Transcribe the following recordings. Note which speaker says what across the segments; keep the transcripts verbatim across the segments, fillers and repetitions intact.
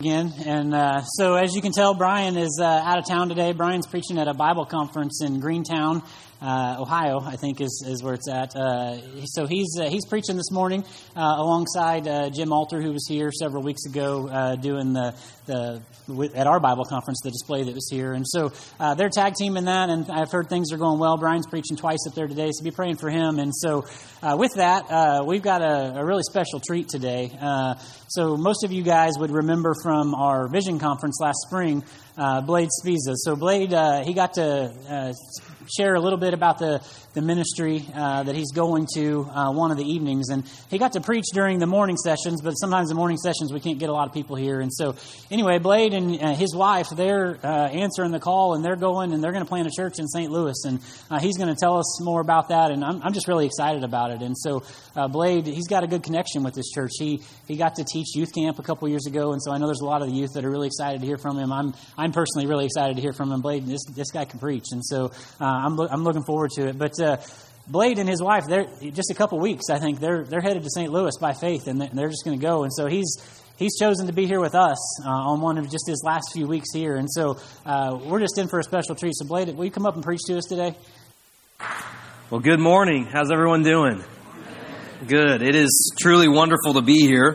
Speaker 1: Again, and uh, so as you can tell, Brian is uh, out of town today. Brian's preaching at a Bible conference in Greentown, uh, Ohio, I think is, is where it's at. Uh, so he's uh, he's preaching this morning uh, alongside uh, Jim Alter, who was here several weeks ago uh, doing the the at our Bible conference, the display that was here. And so uh, they're tag teaming that, and I've heard things are going well. Brian's preaching twice up there today, so be praying for him. And so uh, with that, uh, we've got a, a really special treat today. Uh, so most of you guys would remember from our Vision Conference last spring, uh, Blade Spiza. So Blade, uh, he got to uh, share a little bit about the, the ministry uh, that he's going to uh, one of the evenings. And he got to preach during the morning sessions, but sometimes the morning sessions we can't get a lot of people here. And so anyway, Blade and uh, his wife, they're uh, answering the call, and they're going and they're going to plant a church in Saint Louis. And uh, he's going to tell us more about that, and I'm, I'm just really excited about it. And so uh, Blade, he's got a good connection with this church. He he got to teach youth camp a couple years ago, and so I know there's a lot of the youth that are really excited to hear from him. I'm I'm personally really excited to hear from him. Blade, this this guy can preach, and so uh, I'm lo- I'm looking forward to it. But uh, Blade and his wife, they're just a couple weeks, I think they're they're headed to Saint Louis by faith, and they're just going to go. And so he's he's chosen to be here with us uh, on one of just his last few weeks here, and so uh, we're just in for a special treat. So Blade, will you come up and preach to us today?
Speaker 2: Well, good morning. How's everyone doing? Good. It is truly wonderful to be here.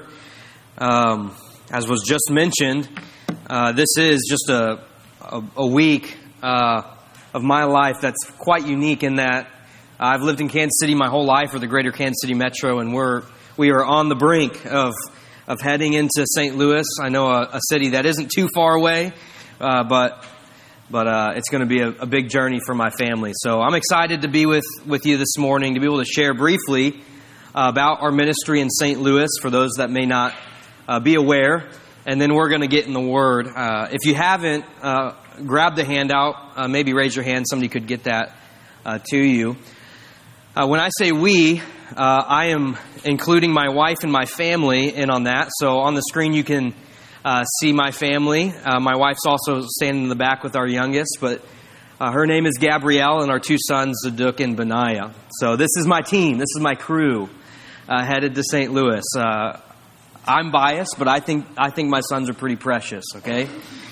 Speaker 2: Um, as was just mentioned, uh, this is just a a, a week uh, of my life that's quite unique in that I've lived in Kansas City my whole life, or the greater Kansas City metro, and we're we are on the brink of of heading into Saint Louis. I know a, a city that isn't too far away, uh, but but uh, it's going to be a, a big journey for my family. So I'm excited to be with, with you this morning, to be able to share briefly uh, about our ministry in Saint Louis, for those that may not uh, be aware. And then we're going to get in the Word. Uh, if you haven't, uh, grab the handout. Uh, maybe raise your hand. Somebody could get that uh, to you. Uh, when I say we, uh, I am including my wife and my family in on that. So on the screen you can uh, see my family. Uh, my wife's also standing in the back with our youngest, but uh, her name is Gabrielle, and our two sons, Zaduk and Benaiah. So this is my team. This is my crew uh, headed to Saint Louis. Uh, I'm biased, but I think I think my sons are pretty precious, okay?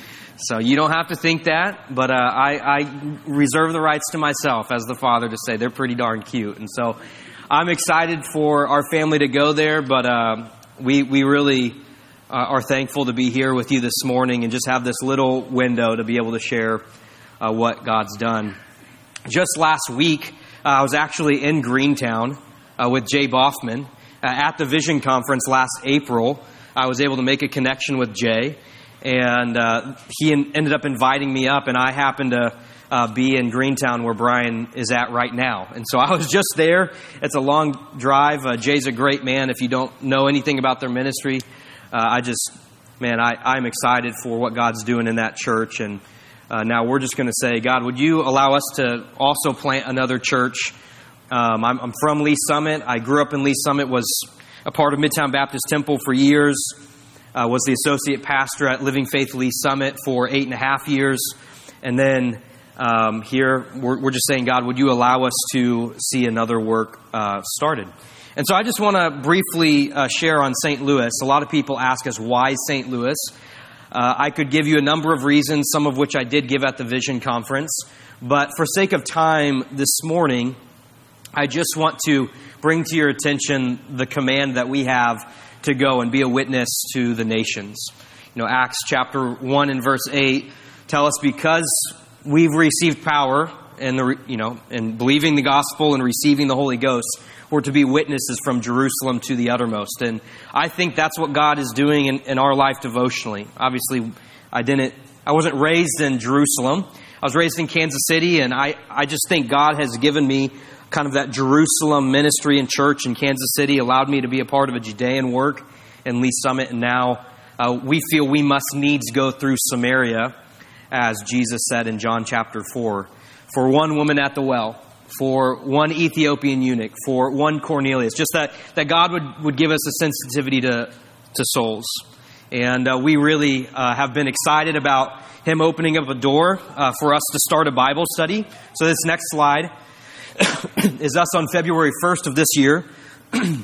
Speaker 2: So you don't have to think that, but uh, I, I reserve the rights to myself as the father to say they're pretty darn cute. And so I'm excited for our family to go there, but uh, we, we really uh, are thankful to be here with you this morning and just have this little window to be able to share uh, what God's done. Just last week, uh, I was actually in Greentown uh, with Jay Boffman. Uh, at the Vision Conference last April, I was able to make a connection with Jay, and uh, he in, ended up inviting me up, and I happened to uh, be in Greentown where Brian is at right now. And so I was just there. It's a long drive. Uh, Jay's a great man. If you don't know anything about their ministry, uh, I just, man, I, I'm excited for what God's doing in that church. And uh, now we're just going to say, God, would you allow us to also plant another church? Um, I'm, I'm from Lee Summit. I grew up in Lee Summit, was a part of Midtown Baptist Temple for years, uh, was the associate pastor at Living Faith Lee Summit for eight and a half years. And then um, here, we're, we're just saying, God, would you allow us to see another work uh, started? And so I just want to briefly uh, share on Saint Louis. A lot of people ask us, why Saint Louis? Uh, I could give you a number of reasons, some of which I did give at the Vision Conference. But for sake of time this morning, I just want to bring to your attention the command that we have to go and be a witness to the nations. You know, Acts chapter one and verse eight tell us, because we've received power and the you know and believing the gospel and receiving the Holy Ghost, we're to be witnesses from Jerusalem to the uttermost. And I think that's what God is doing in, in our life devotionally. Obviously, I didn't I wasn't raised in Jerusalem. I was raised in Kansas City, and I, I just think God has given me kind of that Jerusalem ministry and church in Kansas City, allowed me to be a part of a Judean work in Lee Summit. And now uh, we feel we must needs go through Samaria, as Jesus said in John chapter four, for one woman at the well, for one Ethiopian eunuch, for one Cornelius. Just that, that God would, would give us a sensitivity to, to souls. And uh, we really uh, have been excited about Him opening up a door uh, for us to start a Bible study. So this next slide is us on February first of this year.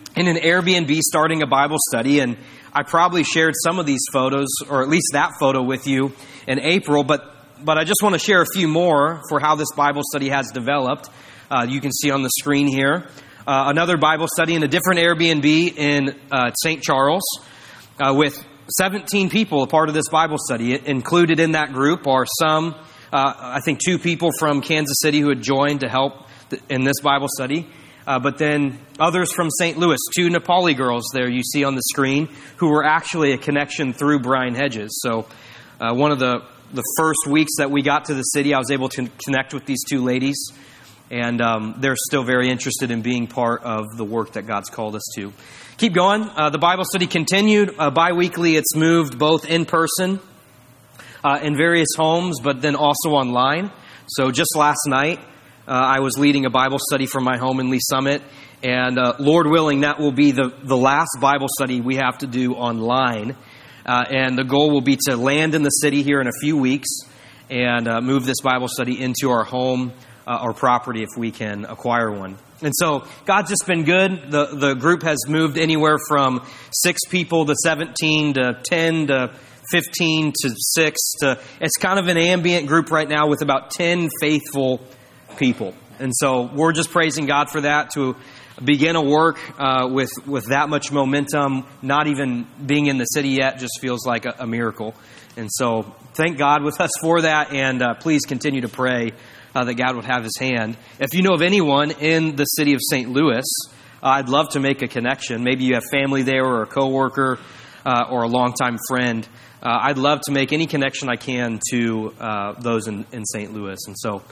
Speaker 2: in an Airbnb starting a Bible study, and I probably shared some of these photos, or at least that photo with you in April, but but I just want to share a few more for how this Bible study has developed. Uh, you can see on the screen here. Uh, another Bible study in a different Airbnb in uh, Saint Charles uh, with seventeen people a part of this Bible study. It, included in that group are some, uh, I think two people from Kansas City who had joined to help th- in this Bible study. Uh, but then others from Saint Louis, two Nepali girls there you see on the screen, who were actually a connection through Brian Hedges. So uh, one of the, the first weeks that we got to the city, I was able to connect with these two ladies. And um, they're still very interested in being part of the work that God's called us to. Keep going. Uh, the Bible study continued. Uh, bi-weekly, it's moved both in person uh, in various homes, but then also online. So just last night, uh, I was leading a Bible study from my home in Lee Summit. And uh, Lord willing, that will be the, the last Bible study we have to do online. Uh, and the goal will be to land in the city here in a few weeks and uh, move this Bible study into our home uh, or property if we can acquire one. And so God's just been good. The the group has moved anywhere from six people to seventeen to ten to fifteen to six to, it's kind of an ambient group right now with about ten faithful people. And so we're just praising God for that, to begin a work uh, with, with that much momentum, not even being in the city yet, just feels like a, a miracle. And so thank God with us for that, and uh, please continue to pray uh, that God would have His hand. If you know of anyone in the city of Saint Louis, uh, I'd love to make a connection. Maybe you have family there or a coworker uh, or a longtime friend. Uh, I'd love to make any connection I can to uh, those in, in Saint Louis. And so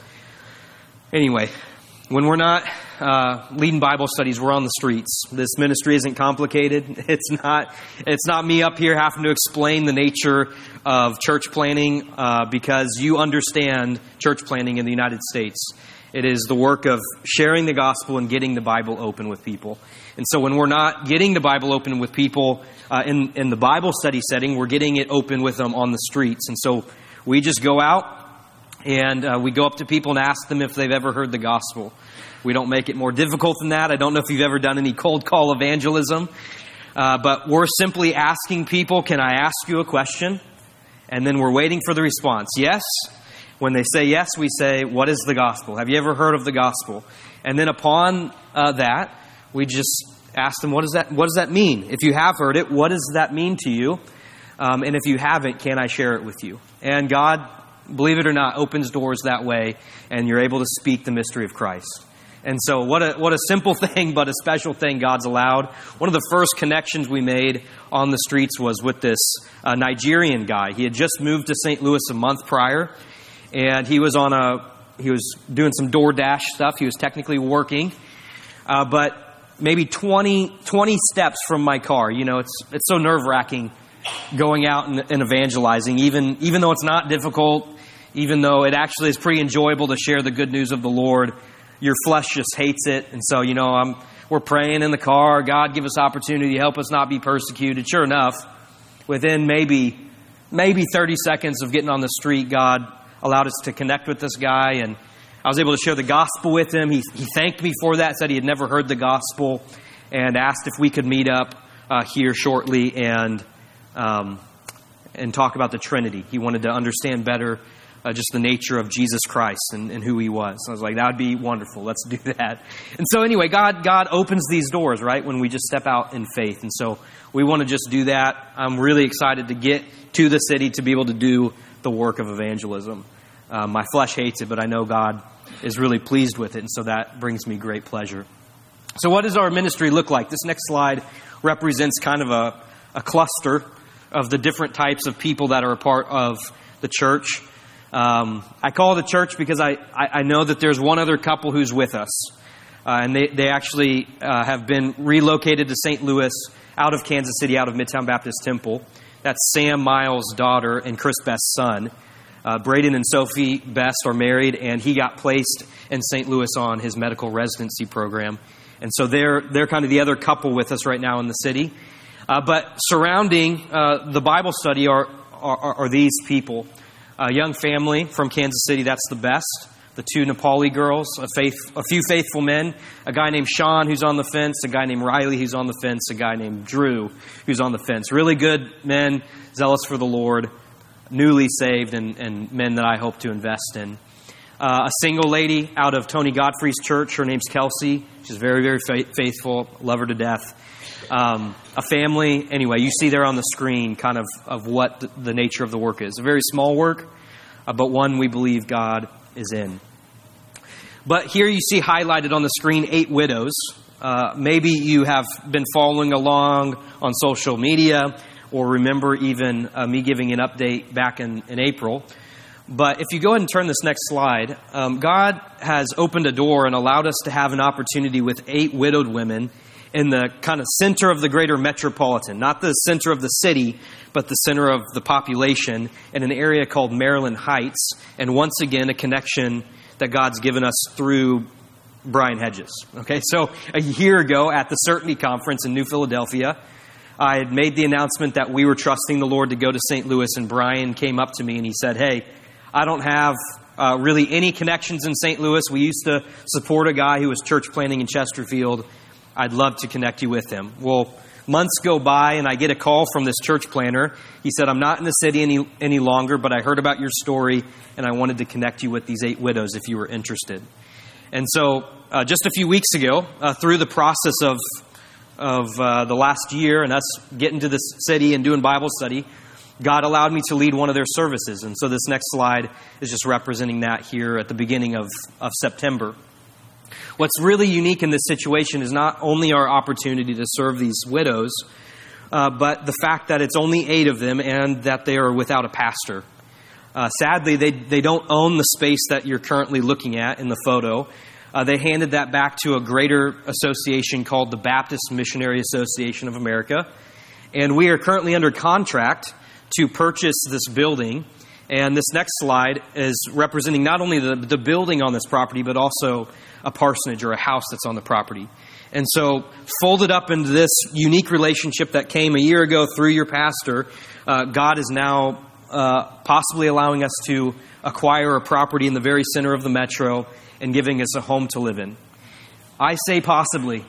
Speaker 2: anyway, when we're not uh, leading Bible studies, we're on the streets. This ministry isn't complicated. It's not. It's not me up here having to explain the nature of church planning uh, because you understand church planning in the United States. It is the work of sharing the gospel and getting the Bible open with people. And so when we're not getting the Bible open with people uh, in, in the Bible study setting, we're getting it open with them on the streets. And so we just go out and uh, we go up to people and ask them if they've ever heard the gospel. We don't make it more difficult than that. I don't know if you've ever done any cold call evangelism, uh, but we're simply asking people, can I ask you a question? And then we're waiting for the response. Yes. When they say yes, we say, what is the gospel? Have you ever heard of the gospel? And then upon uh, that, we just ask them, what does that what does that mean? If you have heard it, what does that mean to you? Um, and if you haven't, can I share it with you? And God, believe it or not, opens doors that way, and you're able to speak the mystery of Christ. And so what a what a simple thing, but a special thing God's allowed. One of the first connections we made on the streets was with this uh, Nigerian guy. He had just moved to Saint Louis a month prior, and he was on a he was doing some DoorDash stuff. He was technically working, uh, but maybe twenty, twenty steps from my car. You know, it's it's so nerve-wracking going out and, and evangelizing, even even though it's not difficult, even though it actually is pretty enjoyable to share the good news of the Lord. Your flesh just hates it. And so, you know, I'm, we're praying in the car, God, give us opportunity, help us not be persecuted. Sure enough, within maybe maybe thirty seconds of getting on the street, God allowed us to connect with this guy. And I was able to share the gospel with him. He, he thanked me for that, said he had never heard the gospel, and asked if we could meet up uh, here shortly and um, and talk about the Trinity. He wanted to understand better Uh, just the nature of Jesus Christ and, and who He was. So I was like, that would be wonderful. Let's do that. And so anyway, God God opens these doors, right, when we just step out in faith. And so we want to just do that. I'm really excited to get to the city to be able to do the work of evangelism. Uh, my flesh hates it, but I know God is really pleased with it. And so that brings me great pleasure. So what does our ministry look like? This next slide represents kind of a, a cluster of the different types of people that are a part of the church. Um, I call it a church because I, I, I know that there's one other couple who's with us. Uh, and they, they actually uh, have been relocated to Saint Louis out of Kansas City, out of Midtown Baptist Temple. That's Sam Miles' daughter and Chris Best's son. Uh, Braden and Sophie Best are married, and he got placed in Saint Louis on his medical residency program. And so they're, they're kind of the other couple with us right now in the city. Uh, but surrounding uh, the Bible study are, are, are these people. A young family from Kansas City, that's the Best. the two Nepali girls, a, faith, a few faithful men, a guy named Sean who's on the fence, a guy named Riley who's on the fence, a guy named Drew who's on the fence. Really good men, zealous for the Lord, newly saved, and, and men that I hope to invest in. Uh, a single lady out of Tony Godfrey's church. Her name's Kelsey. She's very, very fa- faithful. Love her to death. Um, a family. Anyway, you see there on the screen kind of, of what the, the nature of the work is. A very small work, uh, but one we believe God is in. But here you see highlighted on the screen eight widows. Uh, maybe you have been following along on social media or remember even uh, me giving an update back in, in April. But if you go ahead and turn this next slide, um, God has opened a door and allowed us to have an opportunity with eight widowed women in the kind of center of the greater metropolitan, not the center of the city, but the center of the population in an area called Maryland Heights. And once again, a connection that God's given us through Brian Hedges. Okay, so a year ago at the Certainty Conference in New Philadelphia, I had made the announcement that we were trusting the Lord to go to Saint Louis, and Brian came up to me and he said, "Hey, I don't have uh, really any connections in Saint Louis. We used to support a guy who was church planting in Chesterfield. I'd love to connect you with him." Well, months go by and I get a call from this church planter. He said, "I'm not in the city any any longer, but I heard about your story and I wanted to connect you with these eight widows if you were interested." And so uh, just a few weeks ago, uh, through the process of, of uh, the last year and us getting to this city and doing Bible study, God allowed me to lead one of their services. And so this next slide is just representing that here at the beginning of, of September. What's really unique in this situation is not only our opportunity to serve these widows, uh, but the fact that it's only eight of them and that they are without a pastor. Uh, sadly, they, they don't own the space that you're currently looking at in the photo. Uh, they handed that back to a greater association called the Baptist Missionary Association of America. And we are currently under contract to purchase this building. And this next slide is representing not only the, the building on this property, but also a parsonage or a house that's on the property. And so folded up into this unique relationship that came a year ago through your pastor, uh, God is now uh, possibly allowing us to acquire a property in the very center of the metro and giving us a home to live in. I say possibly.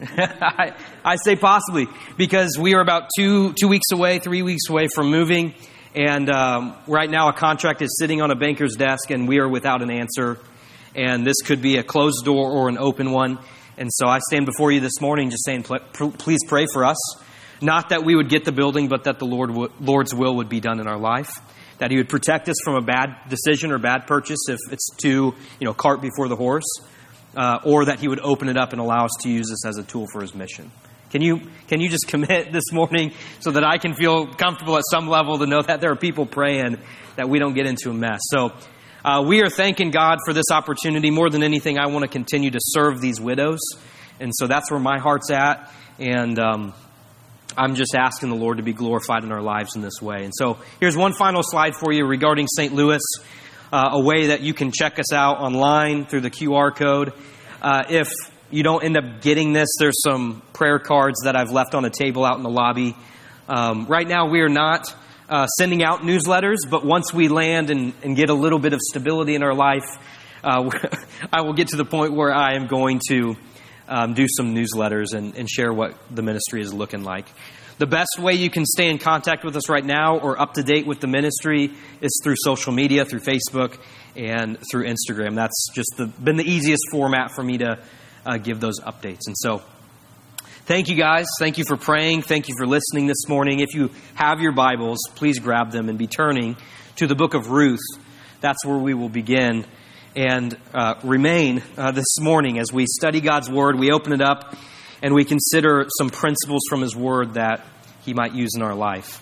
Speaker 2: I, I say possibly because we are about two two weeks away, three weeks away from moving. And um, right now a contract is sitting on a banker's desk and we are without an answer. And this could be a closed door or an open one. And so I stand before you this morning just saying, please pray for us. Not that we would get the building, but that the Lord w- Lord's will would be done in our life. That He would protect us from a bad decision or bad purchase if it's too, you know, cart before the horse. Uh, or that He would open it up and allow us to use this as a tool for His mission. Can you can you just commit this morning so that I can feel comfortable at some level to know that there are people praying that we don't get into a mess? So uh, we are thanking God for this opportunity. More than anything, I want to continue to serve these widows. And so that's where my heart's at. And um, I'm just asking the Lord to be glorified in our lives in this way. And so here's one final slide for you regarding Saint Louis. Uh, a way that you can check us out online through the Q R code. Uh, if you don't end up getting this, there's some prayer cards that I've left on a table out in the lobby. Um, right now, we are not uh, sending out newsletters, but once we land and, and get a little bit of stability in our life, uh, I will get to the point where I am going to um, do some newsletters and, and share what the ministry is looking like. The best way you can stay in contact with us right now or up to date with the ministry is through social media, through Facebook, and through Instagram. That's just the, been the easiest format for me to uh, give those updates. And so thank you guys. Thank you for praying. Thank you for listening this morning. If you have your Bibles, please grab them and be turning to the book of Ruth. That's where we will begin and uh, remain uh, this morning as we study God's Word. We open it up and we consider some principles from His Word that He might use in our life.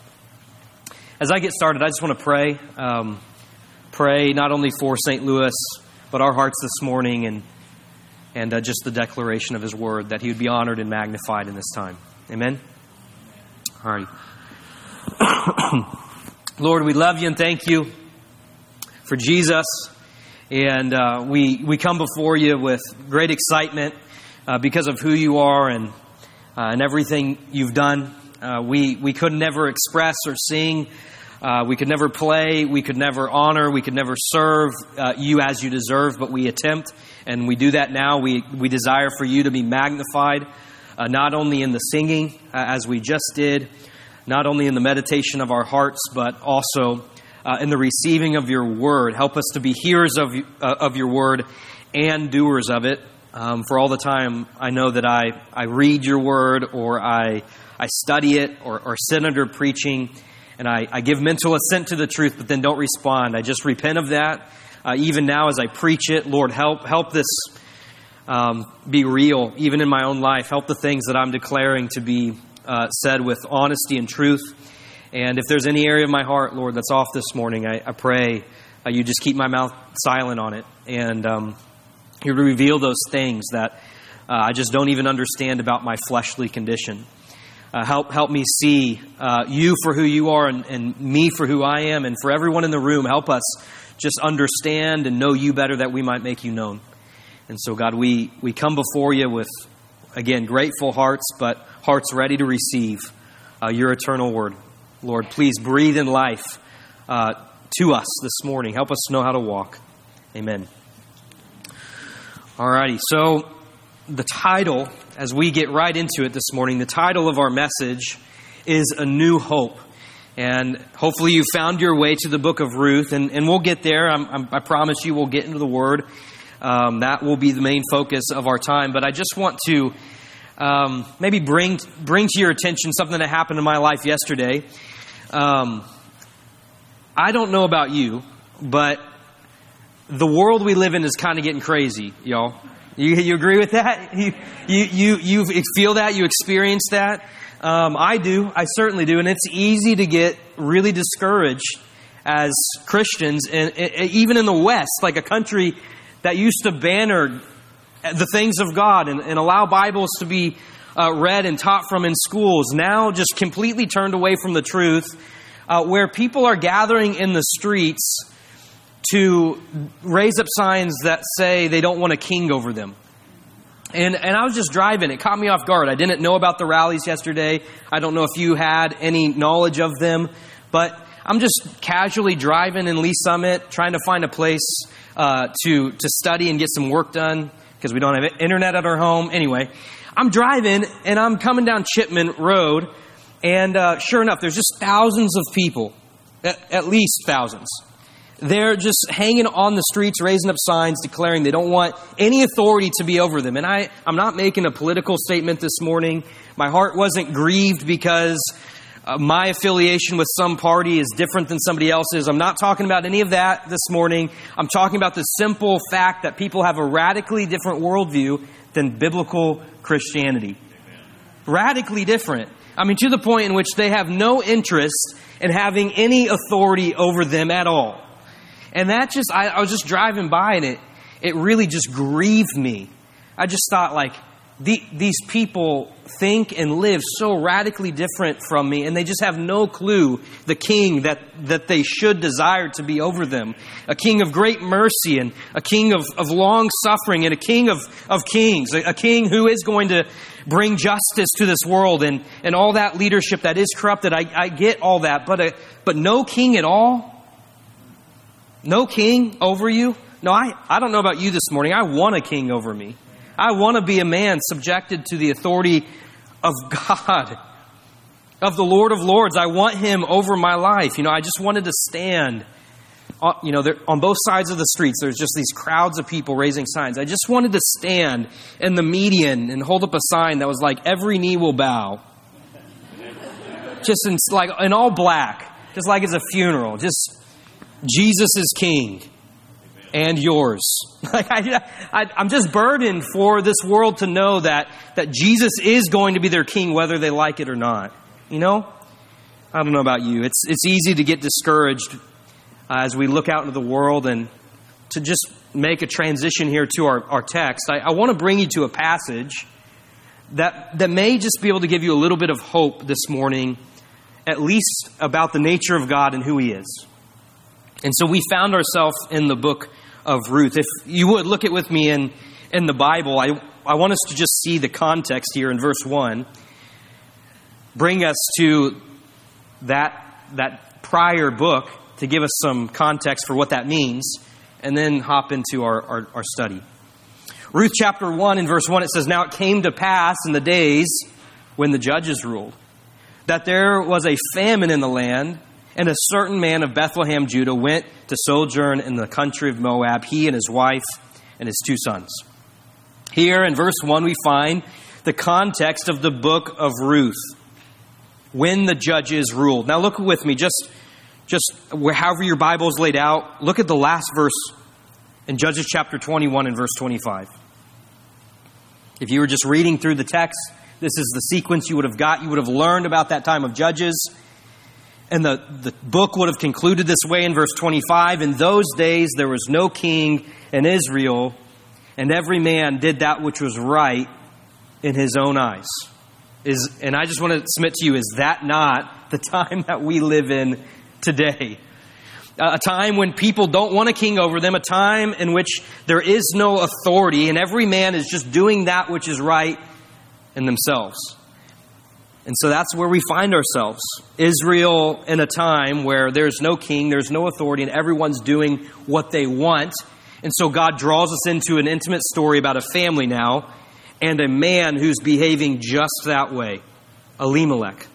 Speaker 2: As I get started, I just want to pray. Um, pray not only for Saint Louis, but our hearts this morning and and uh, just the declaration of His Word, that He would be honored and magnified in this time. Amen? All right. Lord, we love You and thank You for Jesus. And uh, we, we come before You with great excitement Uh, because of who You are and uh, and everything You've done. Uh, we we could never express or sing Uh, we could never play, we could never honor, we could never serve uh, you as you deserve, but we attempt, and we do that now. We, we desire for you to be magnified, uh, not only in the singing, uh, as we just did, not only in the meditation of our hearts, but also uh, in the receiving of your word. Help us to be hearers of, uh, of your word and doers of it. Um, for all the time, I know that I, I read your word, or I I study it, or, or sit under preaching, and I, I give mental assent to the truth, but then don't respond. I just repent of that. Uh, even now as I preach it, Lord, help help this um, be real, even in my own life. Help the things that I'm declaring to be uh, said with honesty and truth. And if there's any area of my heart, Lord, that's off this morning, I, I pray uh, you just keep my mouth silent on it. And um, you reveal those things that uh, I just don't even understand about my fleshly condition. Uh, help help me see uh, you for who you are, and, and me for who I am. And for everyone in the room, help us just understand and know you better, that we might make you known. And so, God, we, we come before you with, again, grateful hearts, but hearts ready to receive uh, your eternal word. Lord, please breathe in life uh, to us this morning. Help us know how to walk. Amen. All righty, so the title, as we get right into it this morning, the title of our message is A New Hope. And hopefully you found your way to the book of Ruth, and, and we'll get there. I'm, I'm, I promise you we'll get into the Word. Um, that will be the main focus of our time. But I just want to um, maybe bring bring to your attention something that happened in my life yesterday. Um, I don't know about you, but the world we live in is kind of getting crazy, y'all. You, you agree with that? You, you, you, you feel that? You experience that? Um, I do. I certainly do. And it's easy to get really discouraged as Christians, and, and even in the West, like a country that used to banner the things of God and, and allow Bibles to be uh, read and taught from in schools, now just completely turned away from the truth, uh, where people are gathering in the streets to raise up signs that say they don't want a king over them. And and I was just driving. It caught me off guard. I didn't know about the rallies yesterday. I don't know if you had any knowledge of them. But I'm just casually driving in Lee Summit, trying to find a place uh, to, to study and get some work done, because we don't have internet at our home. Anyway, I'm driving, and I'm coming down Chipman Road. And uh, sure enough, there's just thousands of people, at, at least thousands. They're just hanging on the streets, raising up signs, declaring they don't want any authority to be over them. And I, I'm not making a political statement this morning. My heart wasn't grieved because uh, my affiliation with some party is different than somebody else's. I'm not talking about any of that this morning. I'm talking about the simple fact that people have a radically different worldview than biblical Christianity. Amen. Radically different. I mean, to the point in which they have no interest in having any authority over them at all. And that just, I, I was just driving by, and it, it really just grieved me. I just thought, like, the, these people think and live so radically different from me, and they just have no clue the king that, that they should desire to be over them. A king of great mercy, and a king of, of long suffering, and a king of, of kings. A, a king who is going to bring justice to this world, and, and all that leadership that is corrupted. I, I get all that, but, a, but no king at all? No king over you? No, I, I don't know about you this morning. I want a king over me. I want to be a man subjected to the authority of God, of the Lord of Lords. I want Him over my life. You know, I just wanted to stand, on, you know, there, on both sides of the streets. There's just these crowds of people raising signs. I just wanted to stand in the median and hold up a sign that was like, every knee will bow. Just in, like, in all black, just like it's a funeral. Just, Jesus is King, and yours. Like I, I, I'm just burdened for this world to know that, that Jesus is going to be their King, whether they like it or not. You know? I don't know about you. It's it's easy to get discouraged uh, as we look out into the world. And to just make a transition here to our, our text, I, I want to bring you to a passage that, that may just be able to give you a little bit of hope this morning, at least about the nature of God and who He is. And so we found ourselves in the book of Ruth. If you would, look it with me in, in the Bible. I, I want us to just see the context here in verse one. Bring us to that, that prior book to give us some context for what that means, and then hop into our, our, our study. Ruth chapter one and verse one, it says, "Now it came to pass in the days when the judges ruled, that there was a famine in the land, and a certain man of Bethlehem, Judah, went to sojourn in the country of Moab, he and his wife and his two sons." Here in verse one, we find the context of the book of Ruth, when the judges ruled. Now look with me, just, just however your Bible is laid out, look at the last verse in Judges chapter twenty-one and verse twenty-five. If you were just reading through the text, this is the sequence you would have got. You would have learned about that time of Judges. And the, the book would have concluded this way in verse twenty-five. "In those days there was no king in Israel, and every man did that which was right in his own eyes." Is, and I just want to submit to you, is that not the time that we live in today? A time when people don't want a king over them, a time in which there is no authority, and every man is just doing that which is right in themselves. And so that's where we find ourselves. Israel in a time where there's no king, there's no authority, and everyone's doing what they want. And so God draws us into an intimate story about a family now, and a man who's behaving just that way, Elimelech.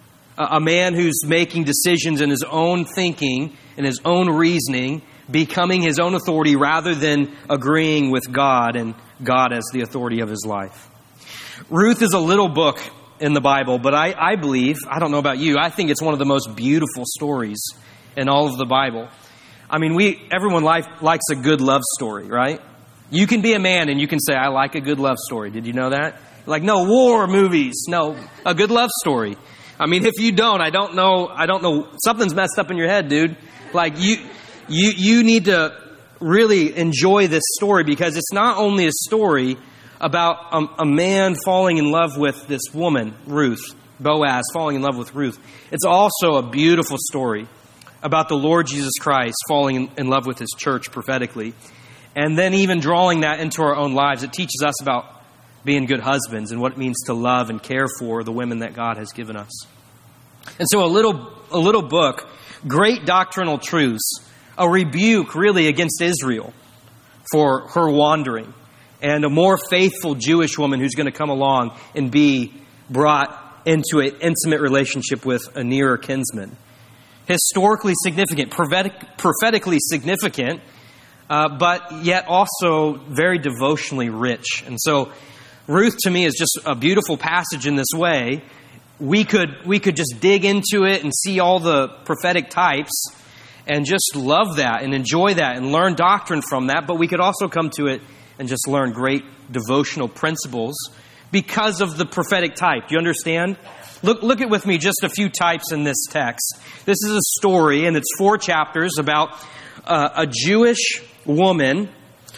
Speaker 2: A man who's making decisions in his own thinking, in his own reasoning, becoming his own authority rather than agreeing with God and God as the authority of his life. Ruth is a little book in the Bible, but I, I believe, I don't know about you, I think it's one of the most beautiful stories in all of the Bible. I mean, we everyone like, likes a good love story, right? You can be a man and you can say, "I like a good love story." Did you know that? Like, no war movies. No, a good love story. I mean, if you don't, I don't know, I don't know, something's messed up in your head, dude. Like, you, you, you need to really enjoy this story, because it's not only a story about a, a man falling in love with this woman, Ruth, Boaz falling in love with Ruth. It's also a beautiful story about the Lord Jesus Christ falling in, in love with his church prophetically. And then even drawing that into our own lives, it teaches us about being good husbands and what it means to love and care for the women that God has given us. And so a little, a little book, great doctrinal truths, a rebuke really against Israel for her wandering, and a more faithful Jewish woman who's going to come along and be brought into an intimate relationship with a nearer kinsman. Historically significant, prophetic, prophetically significant, uh, but yet also very devotionally rich. And so Ruth to me is just a beautiful passage in this way. We could we could just dig into it and see all the prophetic types and just love that and enjoy that and learn doctrine from that. But we could also come to it and just learn great devotional principles because of the prophetic type. Do you understand? Look, look at with me just a few types in this text. This is a story, and it's four chapters about uh, a Jewish woman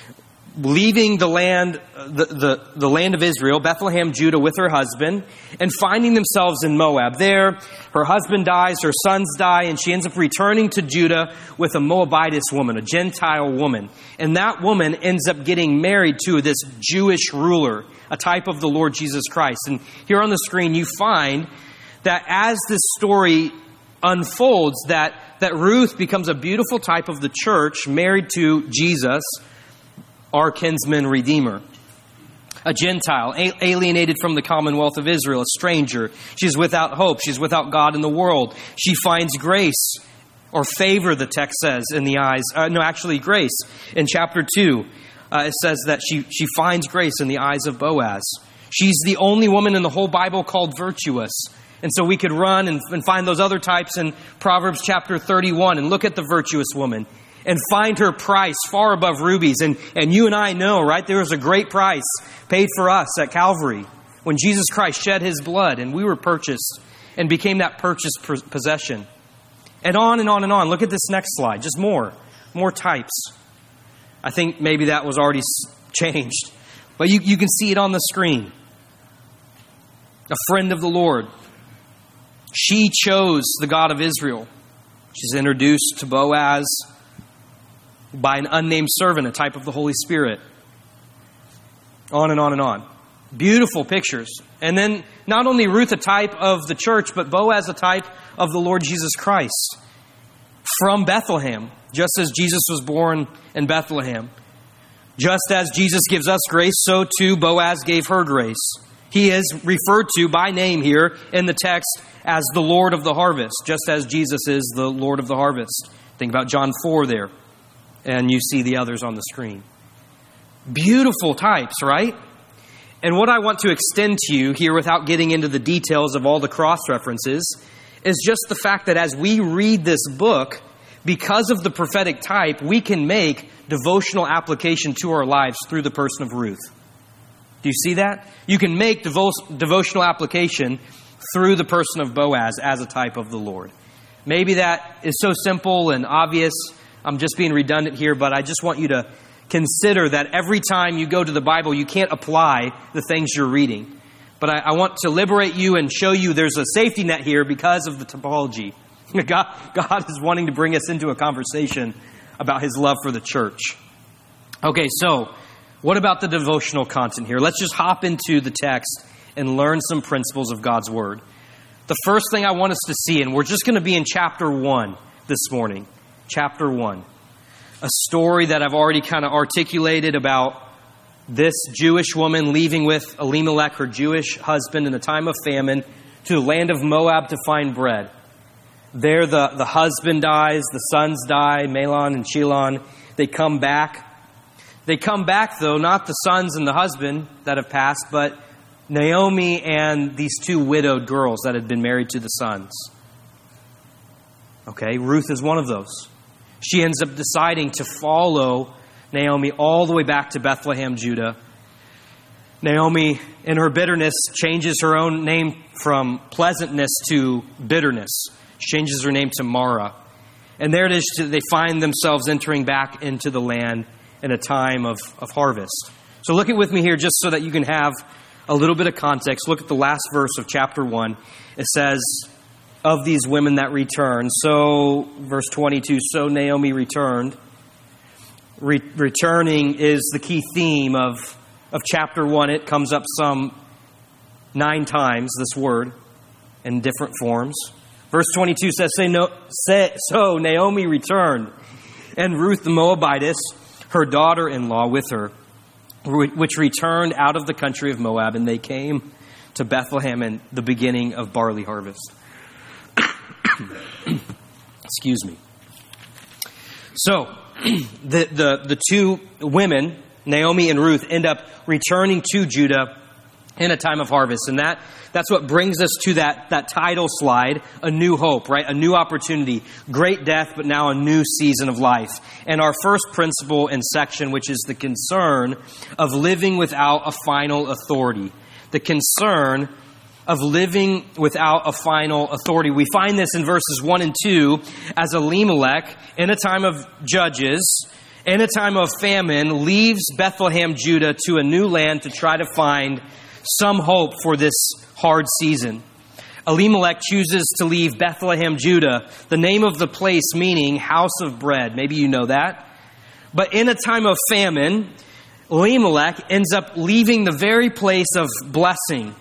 Speaker 2: leaving the land, the, the, the land of Israel, Bethlehem, Judah, with her husband, and finding themselves in Moab. There, her husband dies, her sons die, and she ends up returning to Judah with a Moabitess woman, a Gentile woman. And that woman ends up getting married to this Jewish ruler, a type of the Lord Jesus Christ. And here on the screen, you find that as this story unfolds, that, that Ruth becomes a beautiful type of the church, married to Jesus, our kinsman redeemer. A Gentile, alienated from the commonwealth of Israel, a stranger. She's without hope. She's without God in the world. She finds grace, or favor, the text says, in the eyes. Uh, no, actually grace. In chapter two, uh, it says that she, she finds grace in the eyes of Boaz. She's the only woman in the whole Bible called virtuous. And so we could run and, and find those other types in Proverbs chapter thirty-one and look at the virtuous woman and find her price far above rubies. And, and you and I know, right, there was a great price paid for us at Calvary when Jesus Christ shed his blood and we were purchased and became that purchased possession. And on and on and on. Look at this next slide. Just more. More types. I think maybe that was already changed. But you, you can see it on the screen. A friend of the Lord. She chose the God of Israel. She's introduced to Boaz by an unnamed servant, a type of the Holy Spirit. On and on and on. Beautiful pictures. And then not only Ruth a type of the church, but Boaz a type of the Lord Jesus Christ. from Bethlehem, just as Jesus was born in Bethlehem. Just as Jesus gives us grace, so too Boaz gave her grace. He is referred to by name here in the text as the Lord of the harvest, just as Jesus is the Lord of the harvest. Think about John four there, and you see the others on the screen. Beautiful types, right? And what I want to extend to you here without getting into the details of all the cross-references is just the fact that as we read this book, because of the prophetic type, we can make devotional application to our lives through the person of Ruth. Do you see that? You can make devo- devotional application through the person of Boaz as a type of the Lord. Maybe that is so simple and obvious. I'm just being redundant here, but I just want you to consider that every time you go to the Bible, you can't apply the things you're reading. But I, I want to liberate you and show you there's a safety net here because of the typology. God, God is wanting to bring us into a conversation about His love for the church. Okay, so what about the devotional content here? Let's just hop into the text and learn some principles of God's Word. The first thing I want us to see, and we're just going to be in chapter one this morning. Chapter one. A story that I've already kind of articulated about this Jewish woman leaving with Elimelech, her Jewish husband, in a time of famine to the land of Moab to find bread. There the, the husband dies, the sons die, Mahlon and Chilion. They come back. They come back, though, not the sons and the husband that have passed, but Naomi and these two widowed girls that had been married to the sons. Okay, Ruth is one of those. She ends up deciding to follow Naomi all the way back to Bethlehem, Judah. Naomi, in her bitterness, changes her own name from pleasantness to bitterness. She changes her name to Mara. And there it is, they find themselves entering back into the land in a time of, of harvest. So look at with me here just so that you can have a little bit of context. Look at the last verse of chapter one. It says, of these women that returned. So, verse twenty-two, so Naomi returned. Re- returning is the key theme of, of chapter one. It comes up some nine times, this word, in different forms. Verse twenty-two says, say no, say, so Naomi returned, and Ruth the Moabitess, her daughter-in-law, with her, which returned out of the country of Moab, and they came to Bethlehem in the beginning of barley harvest. Excuse me. So, the, the, the two women, Naomi and Ruth, end up returning to Judah in a time of harvest. And that that's what brings us to that, that title slide, A New Hope, right? A new opportunity. Great death, but now a new season of life. And our first principle in section, which is the concern of living without a final authority. The concern of living without a final authority. We find this in verses one and two as Elimelech, in a time of judges, in a time of famine, leaves Bethlehem, Judah, to a new land to try to find some hope for this hard season. Elimelech chooses to leave Bethlehem, Judah, the name of the place meaning house of bread. Maybe you know that. But in a time of famine, Elimelech ends up leaving the very place of blessing.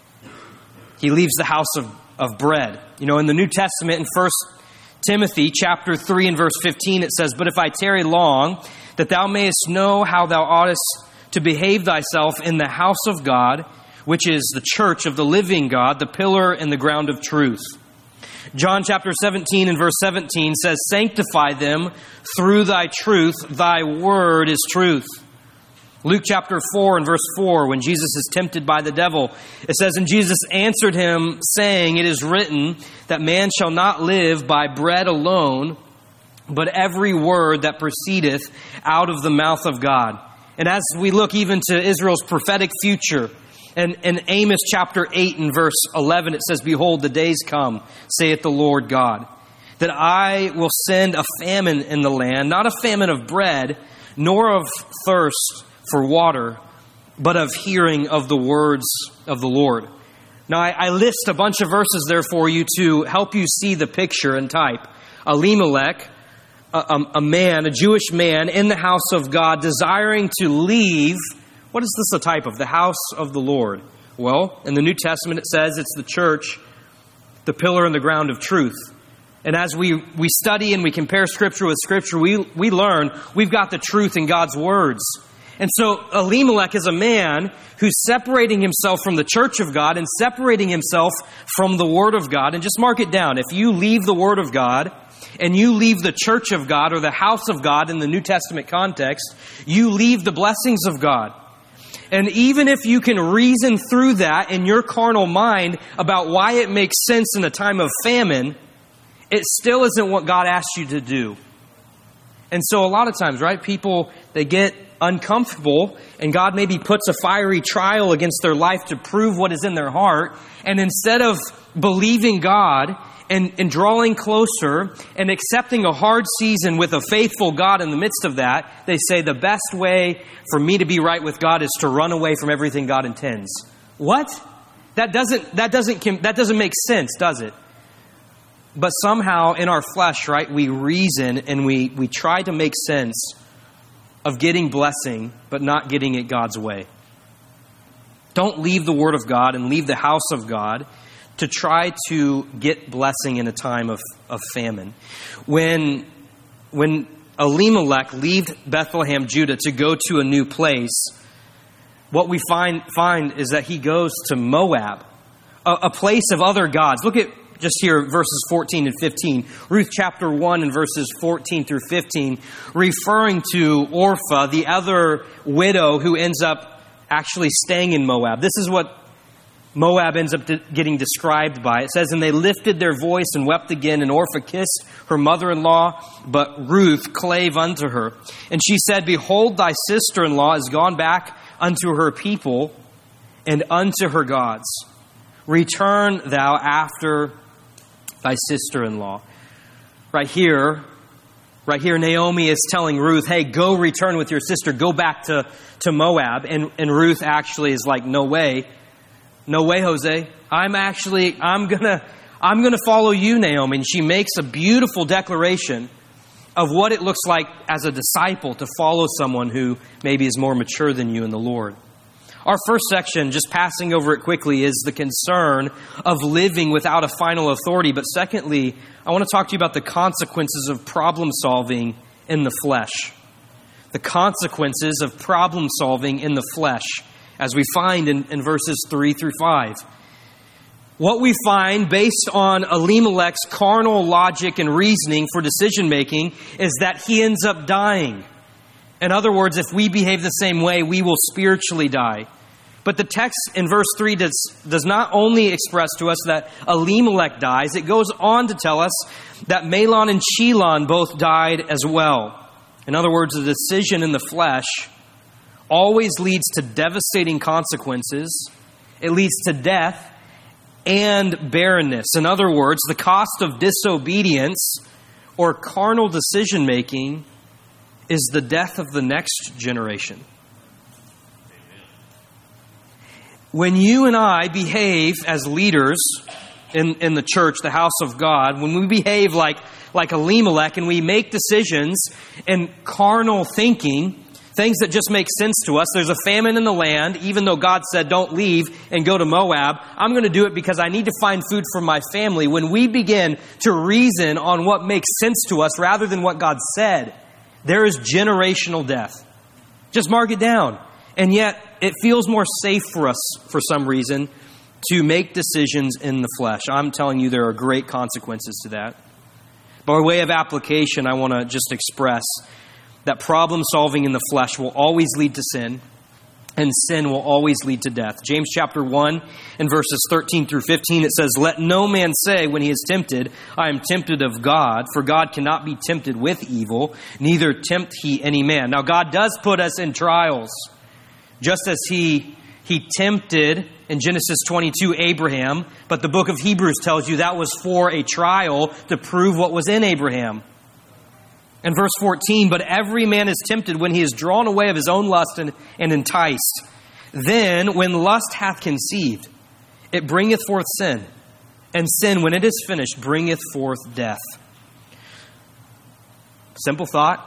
Speaker 2: He leaves the house of, of bread. You know, in the New Testament, in First Timothy chapter three and verse fifteen, it says, but if I tarry long, that thou mayest know how thou oughtest to behave thyself in the house of God, which is the church of the living God, the pillar and the ground of truth. John chapter seventeen and verse seventeen says, sanctify them through thy truth, thy word is truth. Luke chapter four and verse four, when Jesus is tempted by the devil, it says, and Jesus answered him, saying, it is written that man shall not live by bread alone, but every word that proceedeth out of the mouth of God. And as we look even to Israel's prophetic future, and in Amos chapter eight and verse eleven, it says, behold, the days come, saith the Lord God, that I will send a famine in the land, not a famine of bread, nor of thirst for water, but of hearing of the words of the Lord. Now, I, I list a bunch of verses there for you to help you see the picture and type. Elimelech, a, a, a man, a Jewish man in the house of God, desiring to leave. What is this a type of? The house of the Lord. Well, in the New Testament it says it's the church, the pillar and the ground of truth. And as we, we study and we compare Scripture with Scripture, we, we learn we've got the truth in God's words. And so Elimelech is a man who's separating himself from the church of God and separating himself from the Word of God. And just mark it down. If you leave the Word of God and you leave the church of God or the house of God in the New Testament context, you leave the blessings of God. And even if you can reason through that in your carnal mind about why it makes sense in a time of famine, it still isn't what God asked you to do. And so a lot of times, right, people, they get uncomfortable and God maybe puts a fiery trial against their life to prove what is in their heart. And instead of believing God and, and drawing closer and accepting a hard season with a faithful God in the midst of that, they say the best way for me to be right with God is to run away from everything God intends. What? That doesn't, that doesn't, that doesn't make sense, does it? But somehow in our flesh, right, we reason and we, we try to make sense of getting blessing, but not getting it God's way. Don't leave the Word of God and leave the house of God to try to get blessing in a time of, of famine. When, when Elimelech left Bethlehem, Judah, to go to a new place, what we find, find is that he goes to Moab, a, a place of other gods. Look at just here, verses fourteen and fifteen. Ruth chapter one and verses fourteen through fifteen, referring to Orpah, the other widow who ends up actually staying in Moab. This is what Moab ends up getting described by. It says, "And they lifted their voice and wept again, and Orpah kissed her mother-in-law, but Ruth clave unto her. And she said, Behold, thy sister-in-law is gone back unto her people and unto her gods. Return thou after thy sister-in-law." Right here, right here, Naomi is telling Ruth, hey, go return with your sister, go back to, to Moab. And, and Ruth actually is like, no way. No way, Jose. I'm actually, I'm gonna, I'm gonna follow you, Naomi. And she makes a beautiful declaration of what it looks like as a disciple to follow someone who maybe is more mature than you in the Lord. Our first section, just passing over it quickly, is the concern of living without a final authority. But secondly, I want to talk to you about the consequences of problem solving in the flesh. The consequences of problem solving in the flesh, as we find in, in verses three through five. What we find based on Elimelech's carnal logic and reasoning for decision making is that he ends up dying. In other words, if we behave the same way, we will spiritually die. But the text in verse three does, does not only express to us that Elimelech dies, it goes on to tell us that Mahlon and Chilion both died as well. In other words, the decision in the flesh always leads to devastating consequences. It leads to death and barrenness. In other words, the cost of disobedience or carnal decision making is the death of the next generation. When you and I behave as leaders in, in the church, the house of God, when we behave like, like Elimelech and we make decisions in carnal thinking, things that just make sense to us. There's a famine in the land, even though God said don't leave and go to Moab. I'm going to do it because I need to find food for my family. When we begin to reason on what makes sense to us rather than what God said, there is generational death. Just mark it down. And yet, it feels more safe for us, for some reason, to make decisions in the flesh. I'm telling you, there are great consequences to that. By way of application, I want to just express that problem solving in the flesh will always lead to sin, and sin will always lead to death. James chapter one and verses thirteen through fifteen, it says, "Let no man say when he is tempted, I am tempted of God, for God cannot be tempted with evil, neither tempt he any man." Now God does put us in trials, just as he, he tempted in Genesis twenty-two Abraham, but the book of Hebrews tells you that was for a trial to prove what was in Abraham. And verse fourteen, "But every man is tempted when he is drawn away of his own lust and, and enticed. Then, when lust hath conceived, it bringeth forth sin. And sin, when it is finished, bringeth forth death." Simple thought.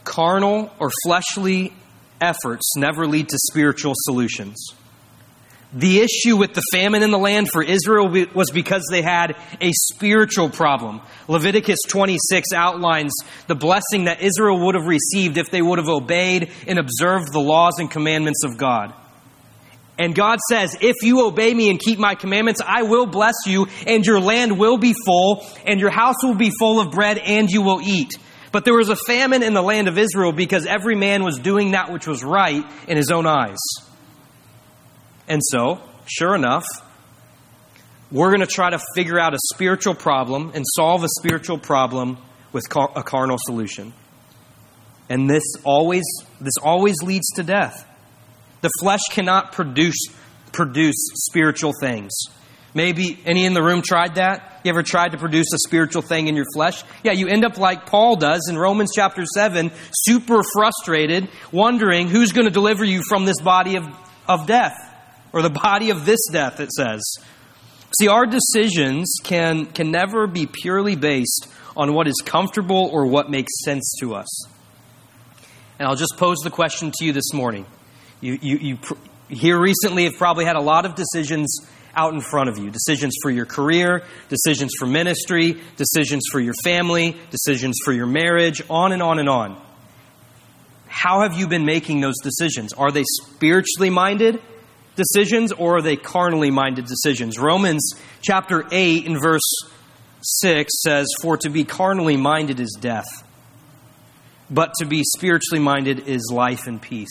Speaker 2: Carnal or fleshly efforts never lead to spiritual solutions. The issue with the famine in the land for Israel was because they had a spiritual problem. Leviticus twenty-six outlines the blessing that Israel would have received if they would have obeyed and observed the laws and commandments of God. And God says, if you obey me and keep my commandments, I will bless you, and your land will be full, and your house will be full of bread, and you will eat. But there was a famine in the land of Israel because every man was doing that which was right in his own eyes. And so, sure enough, we're going to try to figure out a spiritual problem and solve a spiritual problem with car- a carnal solution. And this always, this always leads to death. The flesh cannot produce, produce spiritual things. Maybe any in the room tried that? You ever tried to produce a spiritual thing in your flesh? Yeah, you end up like Paul does in Romans chapter seven, super frustrated, wondering who's going to deliver you from this body of, of death. Or the body of this death, it says. See, our decisions can, can never be purely based on what is comfortable or what makes sense to us. And I'll just pose the question to you this morning. You, you, you pr- here recently have probably had a lot of decisions out in front of you. Decisions for your career, decisions for ministry, decisions for your family, decisions for your marriage, on and on and on. How have you been making those decisions? Are they spiritually minded decisions, or are they carnally minded decisions? Romans chapter eight and verse six says, "For to be carnally minded is death, but to be spiritually minded is life and peace."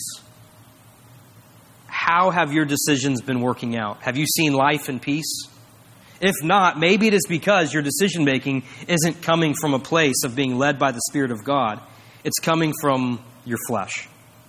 Speaker 2: How have your decisions been working out? Have you seen life and peace? If not, maybe it is because your decision making isn't coming from a place of being led by the Spirit of God. It's coming from your flesh.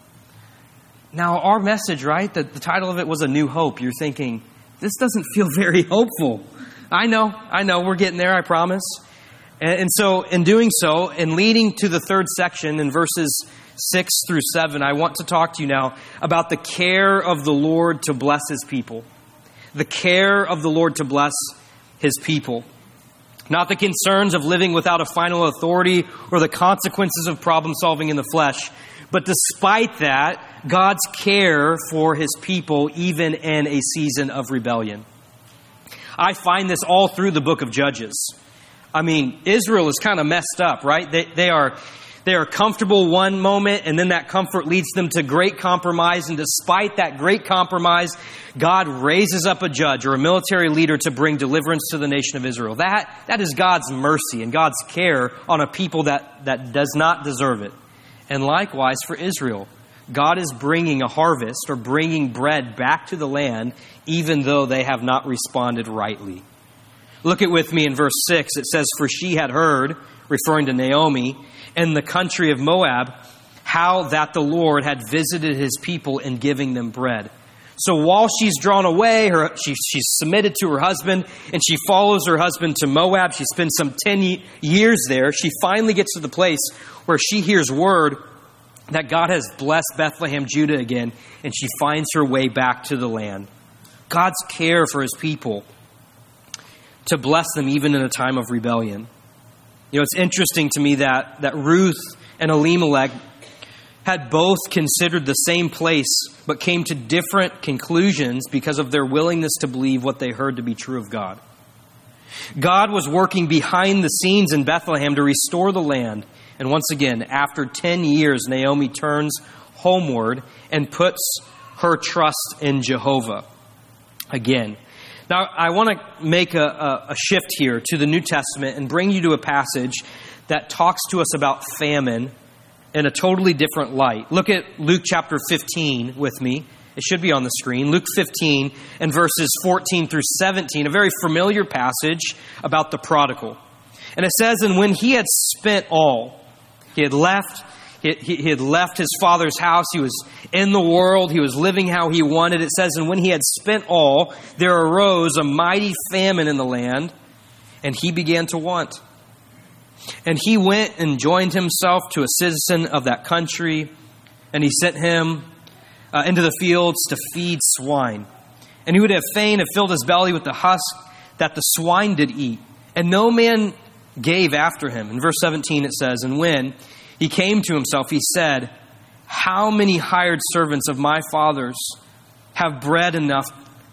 Speaker 2: Now, our message, right, the, the title of it was A New Hope. You're thinking, this doesn't feel very hopeful. I know, I know, we're getting there, I promise. And, and so, in doing so, in leading to the third section in verses six through seven, I want to talk to you now about the care of the Lord to bless His people. The care of the Lord to bless His people. Not the concerns of living without a final authority or the consequences of problem solving in the flesh. But despite that, God's care for His people even in a season of rebellion. I find this all through the book of Judges. I mean, Israel is kind of messed up, right? They, they are they are comfortable one moment, and then that comfort leads them to great compromise. And despite that great compromise, God raises up a judge or a military leader to bring deliverance to the nation of Israel. That, that is God's mercy and God's care on a people that, that does not deserve it. And likewise for Israel, God is bringing a harvest or bringing bread back to the land, even though they have not responded rightly. Look at with me in verse six. It says, "For she had heard," referring to Naomi, "in the country of Moab, how that the Lord had visited His people in giving them bread." So while she's drawn away, her, she, she's submitted to her husband, and she follows her husband to Moab. She spends some ten years there. She finally gets to the place where she hears word that God has blessed Bethlehem, Judah again, and she finds her way back to the land. God's care for His people to bless them even in a time of rebellion. You know, it's interesting to me that, that Ruth and Elimelech had both considered the same place, but came to different conclusions because of their willingness to believe what they heard to be true of God. God was working behind the scenes in Bethlehem to restore the land. And once again, after ten years, Naomi turns homeward and puts her trust in Jehovah again. Now, I want to make a, a, a shift here to the New Testament and bring you to a passage that talks to us about famine in a totally different light. Look at Luke chapter fifteen with me. It should be on the screen. Luke fifteen and verses fourteen through seventeen, a very familiar passage about the prodigal. And it says, "And when he had spent all," he had left, he, he had left his father's house, he was in the world, he was living how he wanted. It says, "And when he had spent all, there arose a mighty famine in the land, and he began to want. And he went and joined himself to a citizen of that country, and he sent him uh, into the fields to feed swine. And he would have fain have filled his belly with the husk that the swine did eat. And no man gave after him." In verse seventeen it says, "And when he came to himself, he said, How many hired servants of my father's have bread enough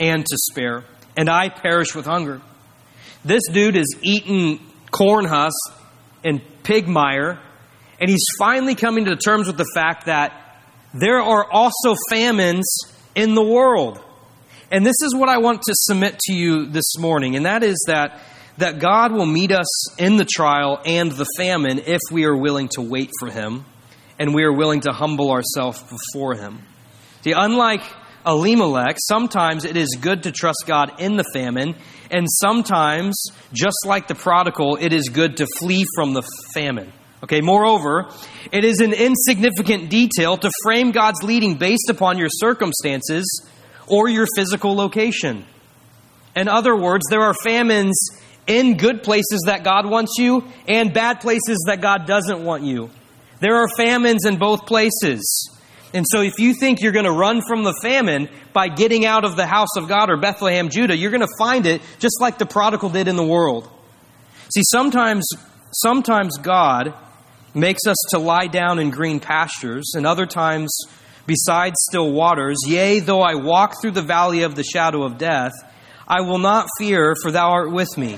Speaker 2: and to spare, and I perish with hunger. This dude is eating corn husks and pig mire, and he's finally coming to terms with the fact that there are also famines in the world. And this is what I want to submit to you this morning, and that is that, that God will meet us in the trial and the famine if we are willing to wait for Him and we are willing to humble ourselves before Him. See, unlike Elimelech, sometimes it is good to trust God in the famine, and sometimes, just like the prodigal, it is good to flee from the famine. Okay, moreover, it is an insignificant detail to frame God's leading based upon your circumstances or your physical location. In other words, there are famines in good places that God wants you and bad places that God doesn't want you. There are famines in both places. And so if you think you're going to run from the famine by getting out of the house of God or Bethlehem, Judah, you're going to find it just like the prodigal did in the world. See, sometimes, sometimes God makes us to lie down in green pastures, and other times beside still waters. Yea, though I walk through the valley of the shadow of death, I will not fear, for thou art with me.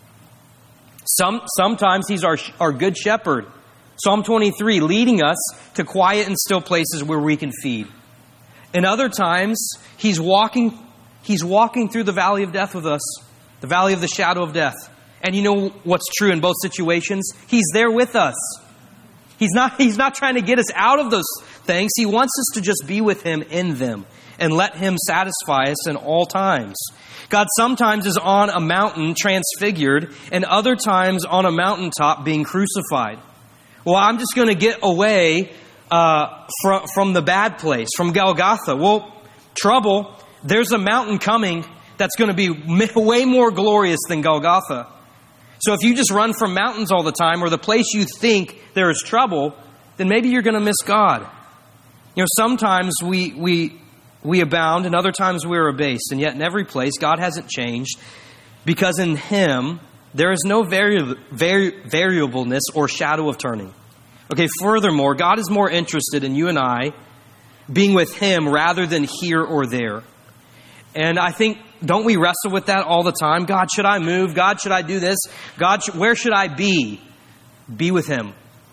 Speaker 2: Some, sometimes He's our, our good shepherd. Psalm twenty-three, leading us to quiet and still places where we can feed. And other times, He's walking, He's walking through the valley of death with us, the valley of the shadow of death. And you know what's true in both situations? He's there with us. He's not, he's not trying to get us out of those things. He wants us to just be with Him in them and let Him satisfy us in all times. God sometimes is on a mountain transfigured, and other times on a mountaintop being crucified. Well, I'm just going to get away uh, from, from the bad place, from Golgotha. Well, trouble, there's a mountain coming that's going to be way more glorious than Golgotha. So if you just run from mountains all the time, or the place you think there is trouble, then maybe you're going to miss God. You know, sometimes we we we abound, and other times we are abased. And yet in every place, God hasn't changed, because in Him there is no vari- vari- variableness or shadow of turning. Okay, furthermore, God is more interested in you and I being with Him rather than here or there. And I think, don't we wrestle with that all the time? God, should I move? God, should I do this? God, sh- where should I be? Be with Him.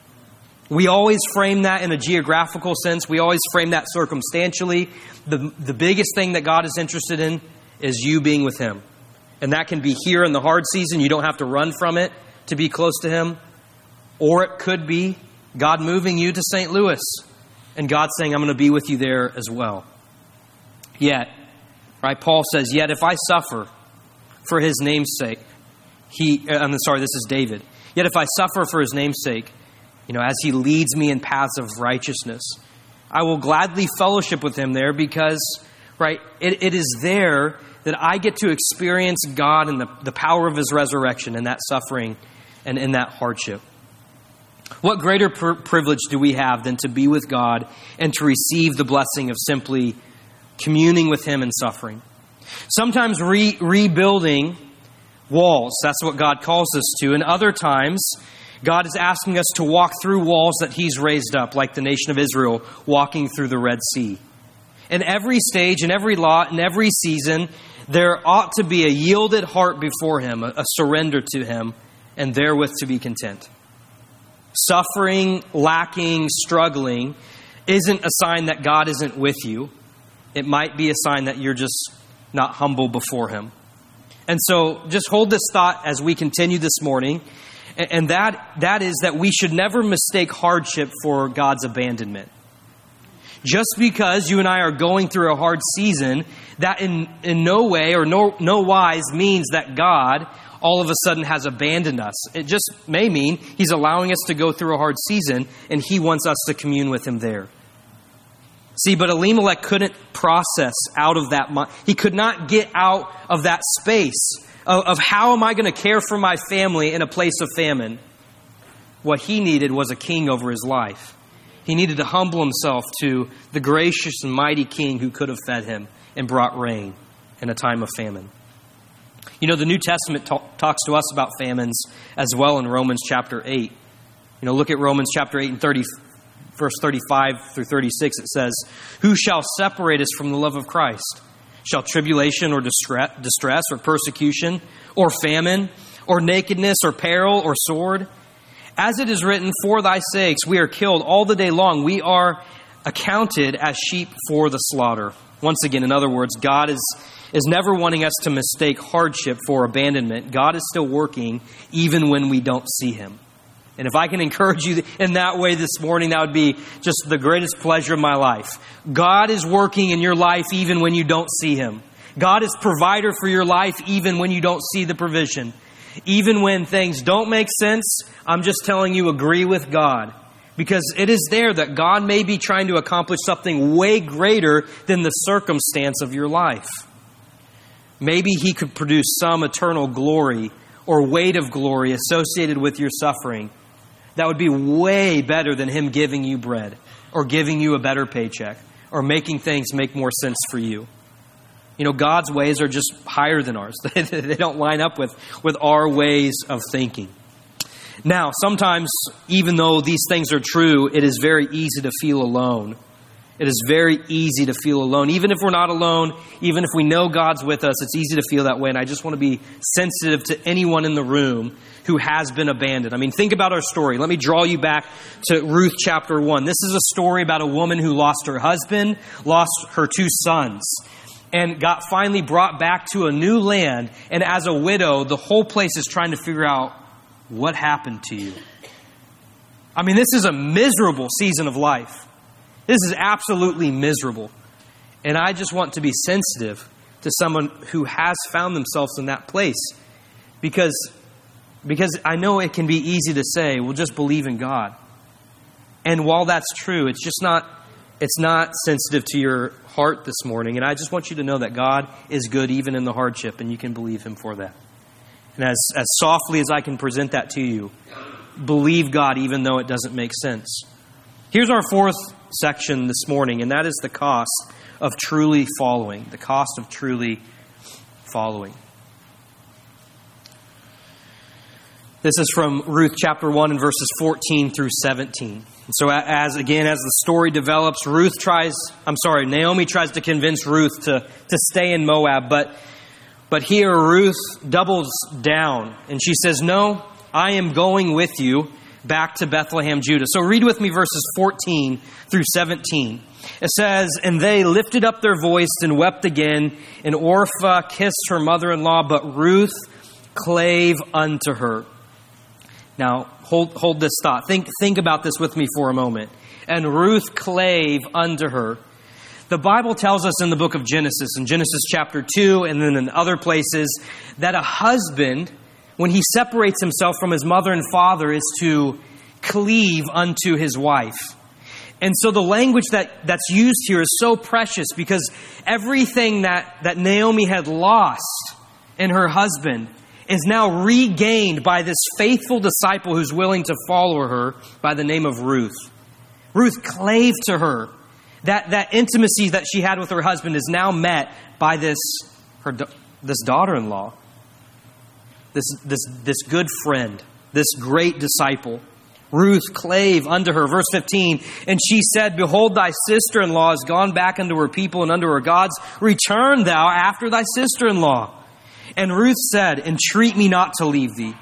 Speaker 2: We always frame that in a geographical sense. We always frame that circumstantially. The, the biggest thing that God is interested in is you being with Him. And that can be here in the hard season. You don't have to run from it to be close to Him. Or it could be God moving you to Saint Louis and God saying, I'm going to be with you there as well. Yet, right, Paul says, yet if I suffer for His name's sake, he, I'm sorry, this is David. Yet if I suffer for His name's sake, you know, as He leads me in paths of righteousness, I will gladly fellowship with Him there, because, right, it, it is there that I get to experience God and the, the power of His resurrection in that suffering and in that hardship. What greater pr- privilege do we have than to be with God and to receive the blessing of simply communing with Him in suffering? Sometimes re- rebuilding walls, that's what God calls us to. And other times, God is asking us to walk through walls that He's raised up, like the nation of Israel walking through the Red Sea. In every stage, in every lot, in every season, there ought to be a yielded heart before Him, a, a surrender to Him, and therewith to be content. Suffering, lacking, struggling isn't a sign that God isn't with you. It might be a sign that you're just not humble before Him. And so just hold this thought as we continue this morning. And that that is that we should never mistake hardship for God's abandonment. Just because you and I are going through a hard season, that in, in no way or no, no wise means that God all of a sudden has abandoned us. It just may mean He's allowing us to go through a hard season, and He wants us to commune with Him there. See, but Elimelech couldn't process out of that. He could not get out of that space of, of how am I going to care for my family in a place of famine. What he needed was a king over his life. He needed to humble himself to the gracious and mighty King who could have fed him and brought rain in a time of famine. You know, the New Testament t- talks to us about famines as well in Romans chapter eight. You know, look at Romans chapter eight and thirty, verse thirty-five through thirty-six. It says, "Who shall separate us from the love of Christ? Shall tribulation or distress or persecution or famine or nakedness or peril or sword? As it is written, for thy sakes we are killed all the day long. We are accounted as sheep for the slaughter. Once again, in other words, God is, is never wanting us to mistake hardship for abandonment. God is still working even when we don't see Him. And if I can encourage you in that way this morning, that would be just the greatest pleasure of my life. God is working in your life even when you don't see Him. God is provider for your life even when you don't see the provision. Even when things don't make sense, I'm just telling you, agree with God. Because it is there that God may be trying to accomplish something way greater than the circumstance of your life. Maybe He could produce some eternal glory or weight of glory associated with your suffering that would be way better than Him giving you bread or giving you a better paycheck or making things make more sense for you. You know, God's ways are just higher than ours. They don't line up with, with our ways of thinking. Now, sometimes, even though these things are true, it is very easy to feel alone. It is very easy to feel alone. Even if we're not alone, even if we know God's with us, it's easy to feel that way. And I just want to be sensitive to anyone in the room who has been abandoned. I mean, think about our story. Let me draw you back to Ruth chapter one. This is a story about a woman who lost her husband, lost her two sons, and got finally brought back to a new land. And as a widow, the whole place is trying to figure out what happened to you. I mean, this is a miserable season of life. This is absolutely miserable. And I just want to be sensitive to someone who has found themselves in that place. Because, because I know it can be easy to say, well, just believe in God. And while that's true, it's just not, it's not sensitive to your heart this morning. And I just want you to know that God is good even in the hardship, and you can believe Him for that. And as, as softly as I can present that to you, believe God even though it doesn't make sense. Here's our fourth section this morning, and that is the cost of truly following. The cost of truly following. This is from Ruth chapter one and verses fourteen through seventeen. So as again, as the story develops, Ruth tries, I'm sorry, Naomi tries to convince Ruth to, to stay in Moab, but But here Ruth doubles down and she says, no, I am going with you back to Bethlehem, Judah. So read with me verses fourteen through seventeen. It says, and they lifted up their voice and wept again, and Orpah kissed her mother-in-law, but Ruth clave unto her. Now, hold hold this thought. Think, think about this with me for a moment. And Ruth clave unto her. The Bible tells us in the book of Genesis, in Genesis chapter two, and then in other places, that a husband, when he separates himself from his mother and father, is to cleave unto his wife. And so the language that, that's used here is so precious because everything that, that Naomi had lost in her husband is now regained by this faithful disciple who's willing to follow her by the name of Ruth. Ruth clave to her. That that intimacy that she had with her husband is now met by this her this daughter-in-law, this this this good friend, this great disciple. Ruth clave unto her. Verse fifteen, and she said, behold, thy sister-in-law is gone back unto her people and unto her gods. Return thou after thy sister-in-law. And Ruth said, entreat me not to leave thee,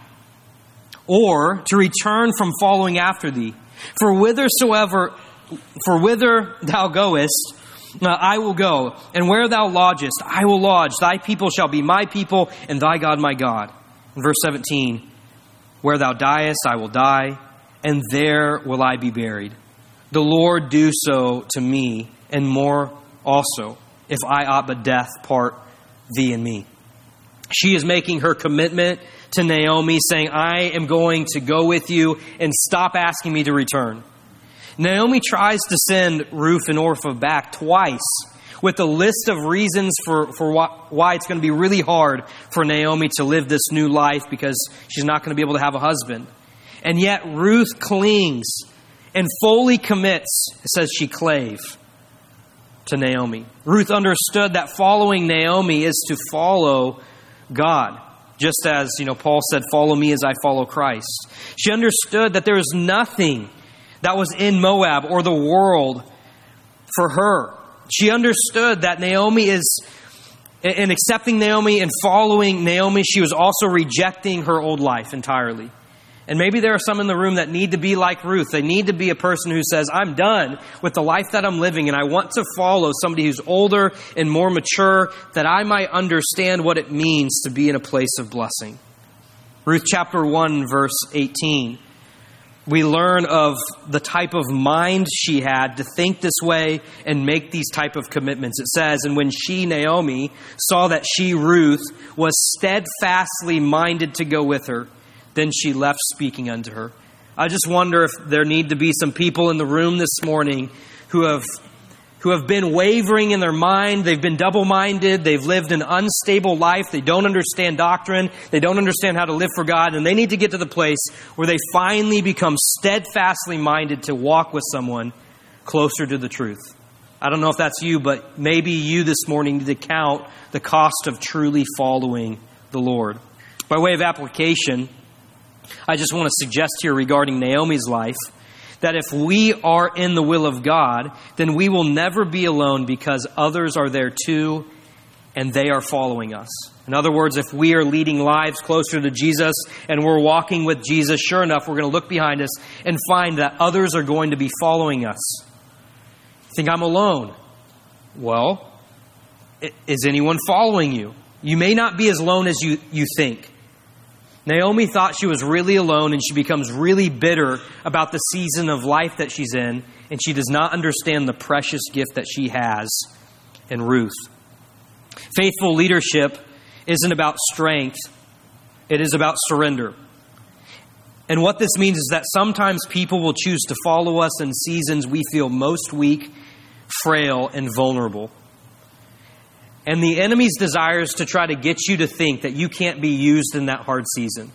Speaker 2: or to return from following after thee. For whithersoever For whither thou goest, uh, I will go, and where thou lodgest, I will lodge. Thy people shall be my people, and thy God my God. In verse seventeen, where thou diest, I will die, and there will I be buried. The Lord do so to me, and more also, if I ought but death part thee and me. She is making her commitment to Naomi, saying, I am going to go with you, and stop asking me to return. Naomi tries to send Ruth and Orpah back twice with a list of reasons for, for why it's going to be really hard for Naomi to live this new life because she's not going to be able to have a husband. And yet Ruth clings and fully commits, it says she clave to Naomi. Ruth understood that following Naomi is to follow God. Just as, you know, Paul said, follow me as I follow Christ. She understood that there is nothing that was in Moab or the world for her. She understood that Naomi is, In accepting Naomi and following Naomi, she was also rejecting her old life entirely. And maybe there are some in the room that need to be like Ruth. They need to be a person who says, I'm done with the life that I'm living, and I want to follow somebody who's older and more mature, that I might understand what it means to be in a place of blessing. Ruth chapter one, verse eighteen. We learn of the type of mind she had to think this way and make these type of commitments. It says, and when she, Naomi, saw that she, Ruth, was steadfastly minded to go with her, then she left speaking unto her. I just wonder if there need to be some people in the room this morning who have who have been wavering in their mind. They've been double-minded. They've lived an unstable life. They don't understand doctrine. They don't understand how to live for God. And they need to get to the place where they finally become steadfastly minded to walk with someone closer to the truth. I don't know if that's you, but maybe you this morning need to count the cost of truly following the Lord. By way of application, I just want to suggest here regarding Naomi's life that if we are in the will of God, then we will never be alone because others are there too, and they are following us. In other words, if we are leading lives closer to Jesus and we're walking with Jesus, sure enough, we're going to look behind us and find that others are going to be following us. You think I'm alone? Well, is anyone following you? You may not be as alone as you, you think. Naomi thought she was really alone, and she becomes really bitter about the season of life that she's in, and she does not understand the precious gift that she has in Ruth. Faithful leadership isn't about strength. It is about surrender. And what this means is that sometimes people will choose to follow us in seasons we feel most weak, frail, and vulnerable. And the enemy's desire is to try to get you to think that you can't be used in that hard season.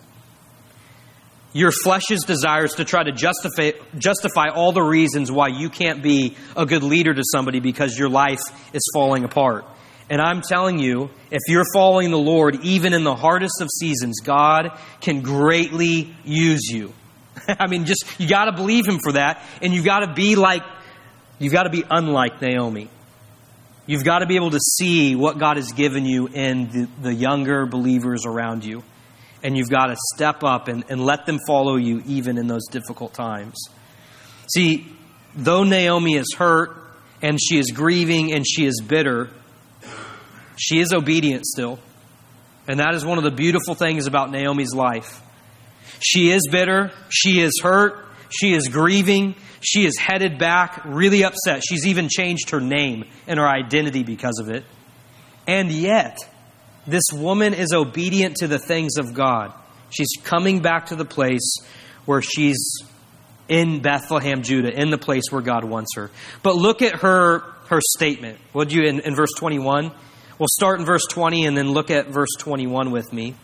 Speaker 2: Your flesh's desire is to try to justify, justify all the reasons why you can't be a good leader to somebody because your life is falling apart. And I'm telling you, if you're following the Lord, even in the hardest of seasons, God can greatly use you. I mean, just, you got to believe Him for that. And you've got to be like, you've got to be unlike Naomi. You've got to be able to see what God has given you in the, the younger believers around you. And you've got to step up and, and let them follow you even in those difficult times. See, though Naomi is hurt and she is grieving and she is bitter, she is obedient still. And that is one of the beautiful things about Naomi's life. She is bitter. She is hurt. She is grieving. She is headed back, really upset. She's even changed her name and her identity because of it. And yet, this woman is obedient to the things of God. She's coming back to the place where she's in Bethlehem, Judah, in the place where God wants her. But look at her, her statement. Would you, in, in verse twenty-one? We'll start in verse twenty and then look at verse twenty-one with me.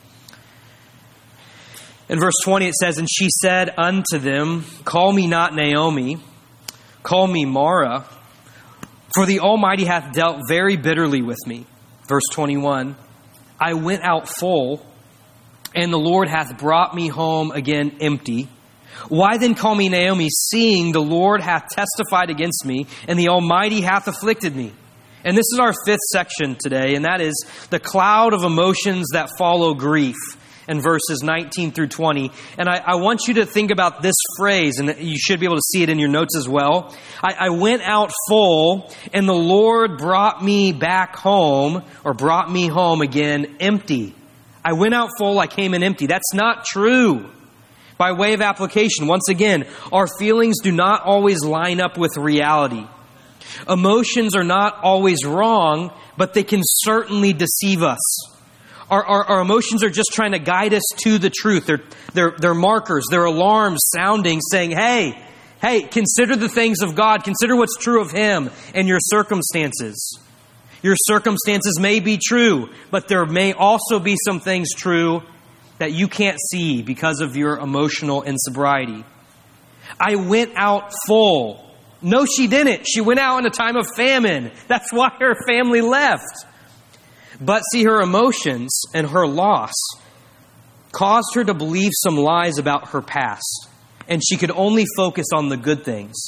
Speaker 2: In verse twenty it says, and she said unto them, call me not Naomi, call me Mara, for the Almighty hath dealt very bitterly with me. Verse twenty-one, I went out full, and the Lord hath brought me home again empty. Why then call me Naomi, seeing the Lord hath testified against me, and the Almighty hath afflicted me? And this is our fifth section today, and that is the cloud of emotions that follow grief. In verses nineteen through twenty. And I, I want you to think about this phrase, and you should be able to see it in your notes as well. I, I went out full, and the Lord brought me back home, or brought me home again empty. I went out full, I came in empty. That's not true. By way of application, once again, our feelings do not always line up with reality. Emotions are not always wrong, but they can certainly deceive us. Our, our, our emotions are just trying to guide us to the truth. They're, they're, they're markers, they're alarms sounding, saying, hey, hey, consider the things of God. Consider what's true of Him and your circumstances. Your circumstances may be true, but there may also be some things true that you can't see because of your emotional insobriety. I went out full. No, she didn't. She went out in a time of famine. That's why her family left. But see, her emotions and her loss caused her to believe some lies about her past. And she could only focus on the good things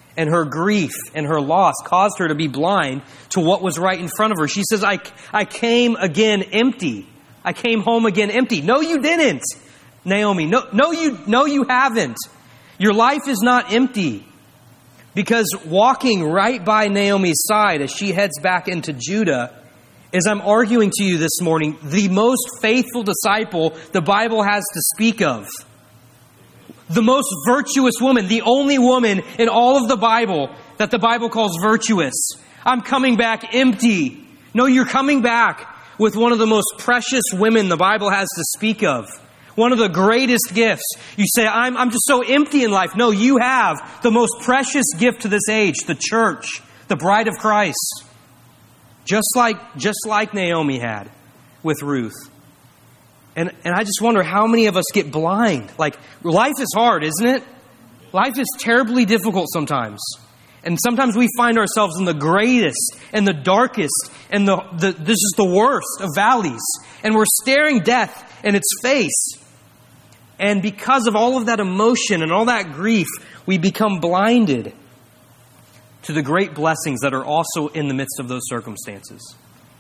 Speaker 2: and her grief and her loss caused her to be blind to what was right in front of her. She says, I, I came again empty. I came home again empty. No, you didn't, Naomi. No, no, you, no, you haven't. Your life is not empty. Because walking right by Naomi's side as she heads back into Judah, as I'm arguing to you this morning, the most faithful disciple the Bible has to speak of. The most virtuous woman, the only woman in all of the Bible that the Bible calls virtuous. I'm coming back empty. No, you're coming back with one of the most precious women the Bible has to speak of. One of the greatest gifts. You say, I'm, I'm just so empty in life. No, you have the most precious gift to this age, the church, the bride of Christ. Just like, just like Naomi had with Ruth. And, and I just wonder how many of us get blind. Like, life is hard, isn't it? Life is terribly difficult sometimes. And sometimes we find ourselves in the greatest and the darkest and the, the this is the worst of valleys. And we're staring death in its face. And because of all of that emotion and all that grief, we become blinded to the great blessings that are also in the midst of those circumstances.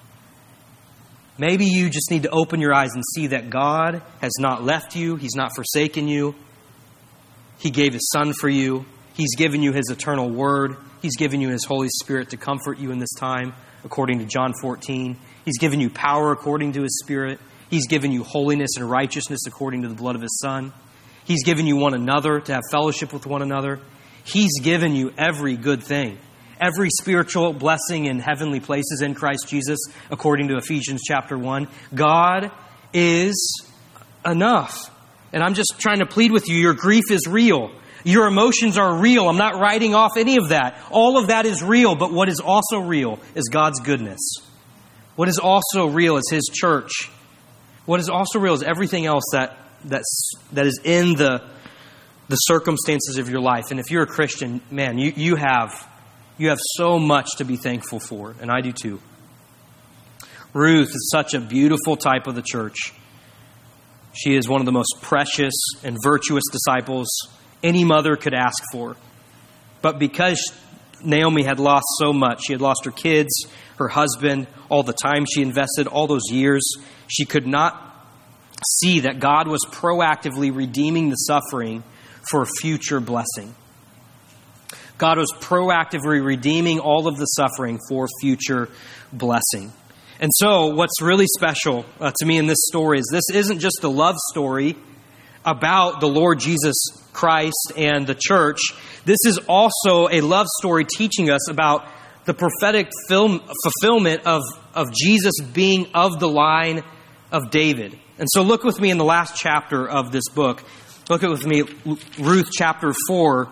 Speaker 2: Maybe you just need to open your eyes and see that God has not left you. He's not forsaken you. He gave His Son for you. He's given you His eternal Word. He's given you His Holy Spirit to comfort you in this time, according to John fourteen. He's given you power according to His Spirit. He's given you holiness and righteousness according to the blood of His Son. He's given you one another to have fellowship with one another. He's given you every good thing. Every spiritual blessing in heavenly places in Christ Jesus, according to Ephesians chapter one. God is enough. And I'm just trying to plead with you, your grief is real. Your emotions are real. I'm not writing off any of that. All of that is real, but what is also real is God's goodness. What is also real is His church. What is also real is everything else that that's, that is in the, the circumstances of your life. And if you're a Christian, man, you, you have you have so much to be thankful for, and I do too. Ruth is such a beautiful type of the church. She is one of the most precious and virtuous disciples any mother could ask for. But because Naomi had lost so much, she had lost her kids, her husband, all the time she invested, all those years, she could not see that God was proactively redeeming the suffering for future blessing. God was proactively redeeming all of the suffering for future blessing. And so what's really special uh, to me in this story is this isn't just a love story about the Lord Jesus Christ and the church. This is also a love story teaching us about the prophetic film, fulfillment of, of Jesus being of the line of David. And so look with me in the last chapter of this book. Look at with me, Ruth chapter four.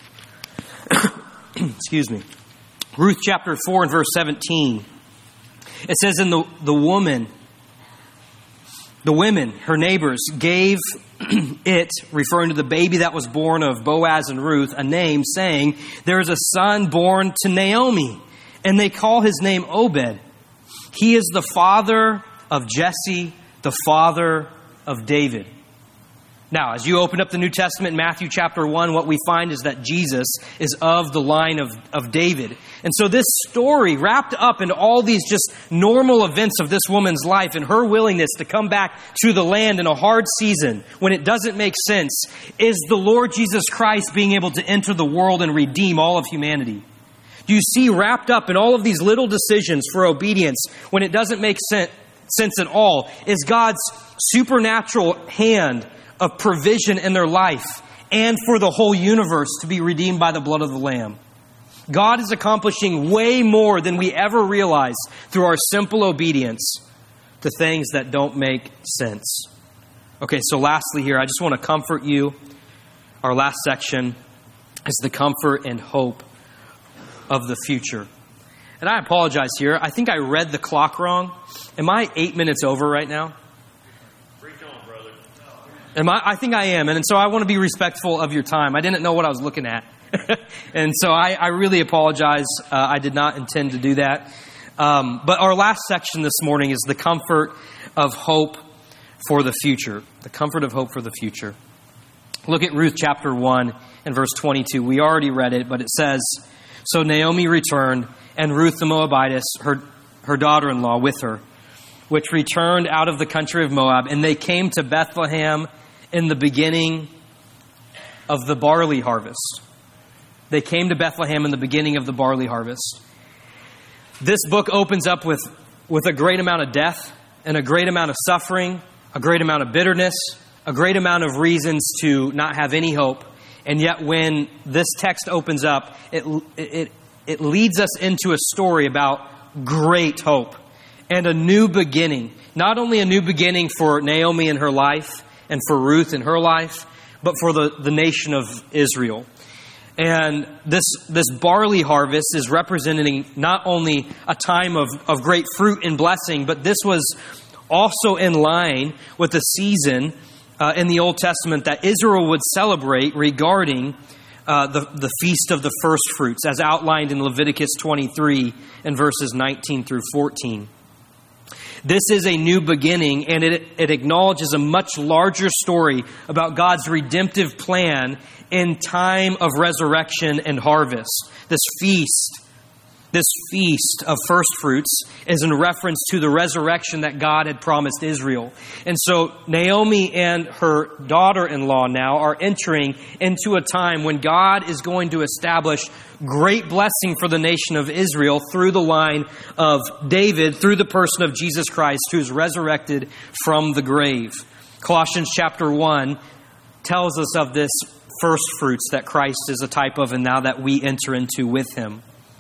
Speaker 2: Excuse me. Ruth chapter four and verse seventeen. It says, "And the, the woman, the women, her neighbors, gave it," referring to the baby that was born of Boaz and Ruth, "a name, saying, 'There is a son born to Naomi, and they call his name Obed. He is the father of Jesse, the father of David.'" Now, as you open up the New Testament in Matthew chapter one, what we find is that Jesus is of the line of, of David. And so this story, wrapped up in all these just normal events of this woman's life and her willingness to come back to the land in a hard season when it doesn't make sense, is the Lord Jesus Christ being able to enter the world and redeem all of humanity. Do you see wrapped up in all of these little decisions for obedience when it doesn't make sense, sense at all is God's supernatural hand of provision in their life and for the whole universe to be redeemed by the blood of the Lamb. God is accomplishing way more than we ever realize through our simple obedience to things that don't make sense. Okay, so lastly here, I just want to comfort you. Our last section is the comfort and hope of the future. And I apologize here. I think I read the clock wrong. Am I eight minutes over right now? Am I, I think I am. And so I want to be respectful of your time. I didn't know what I was looking at. and so I, I really apologize. Uh, I did not intend to do that. Um, but our last section this morning is the comfort of hope for the future. The comfort of hope for the future. Look at Ruth chapter one and verse twenty-two. We already read it, but it says, "So Naomi returned, and Ruth the Moabitess, her, her daughter-in-law, with her, which returned out of the country of Moab, and they came to Bethlehem in the beginning of the barley harvest." They came to Bethlehem in the beginning of the barley harvest. This book opens up with, with a great amount of death and a great amount of suffering, a great amount of bitterness, a great amount of reasons to not have any hope. And yet when this text opens up, it, it, it leads us into a story about great hope and a new beginning. Not only a new beginning for Naomi in her life and for Ruth in her life, but for the, the nation of Israel. And this this barley harvest is representing not only a time of, of great fruit and blessing, but this was also in line with the season uh, in the Old Testament that Israel would celebrate regarding uh, the, the Feast of the First Fruits, as outlined in Leviticus twenty-three and verses nineteen through fourteen. This is a new beginning, and it, it acknowledges a much larger story about God's redemptive plan in time of resurrection and harvest. This feast, this feast of first fruits is in reference to the resurrection that God had promised Israel. And so Naomi and her daughter-in-law now are entering into a time when God is going to establish great blessing for the nation of Israel through the line of David, through the person of Jesus Christ, who is resurrected from the grave. Colossians chapter one tells us of this first fruits that Christ is a type of, and now that we enter into with Him.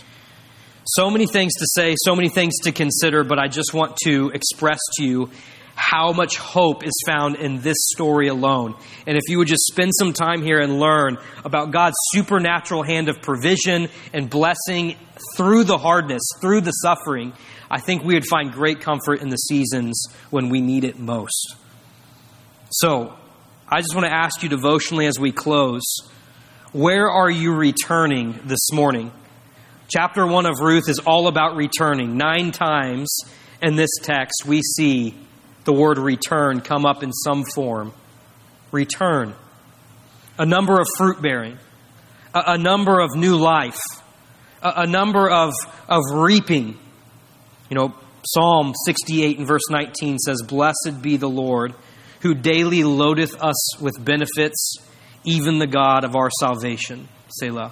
Speaker 2: So many things to say, so many things to consider, but I just want to express to you how much hope is found in this story alone. And if you would just spend some time here and learn about God's supernatural hand of provision and blessing through the hardness, through the suffering, I think we would find great comfort in the seasons when we need it most. So, I just want to ask you devotionally as we close, where are you returning this morning? Chapter one of Ruth is all about returning. Nine times in this text we see the word return come up in some form. Return. A number of fruit bearing. A, a number of new life. A, a number of, of reaping. You know, Psalm sixty-eight and verse nineteen says, "Blessed be the Lord, who daily loadeth us with benefits, even the God of our salvation." Selah.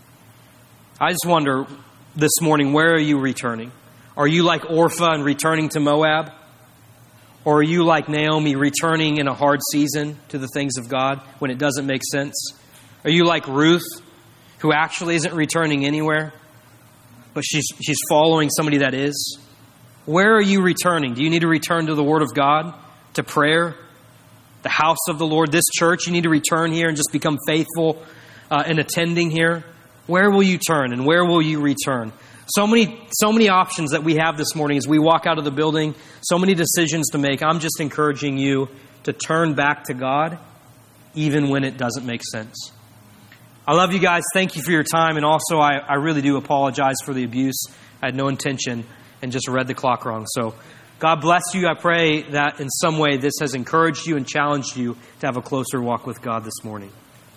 Speaker 2: I just wonder this morning, where are you returning? Are you like Orpah and returning to Moab? Or are you like Naomi returning in a hard season to the things of God when it doesn't make sense? Are you like Ruth, who actually isn't returning anywhere, but she's she's following somebody that is? Where are you returning? Do you need to return to the Word of God, to prayer, the house of the Lord, this church? You need to return here and just become faithful uh, in attending here. Where will you turn and where will you return? So many, so many options that we have this morning as we walk out of the building. So many decisions to make. I'm just encouraging you to turn back to God, even when it doesn't make sense. I love you guys. Thank you for your time. And also, I, I really do apologize for the abuse. I had no intention and just read the clock wrong. So God bless you. I pray that in some way this has encouraged you and challenged you to have a closer walk with God this morning.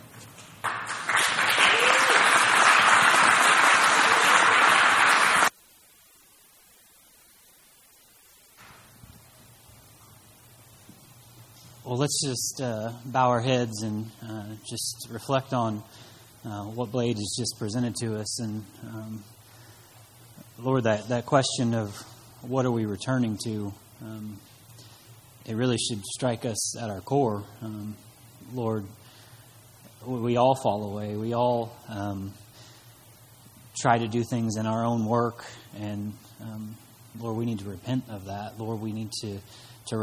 Speaker 1: Well, let's just uh, bow our heads and uh, just reflect on uh, what Blade has just presented to us. And um, Lord, that, that question of what are we returning to, um, it really should strike us at our core. Um, Lord, we all fall away. We all um, try to do things in our own work. And um, Lord, we need to repent of that. Lord, we need to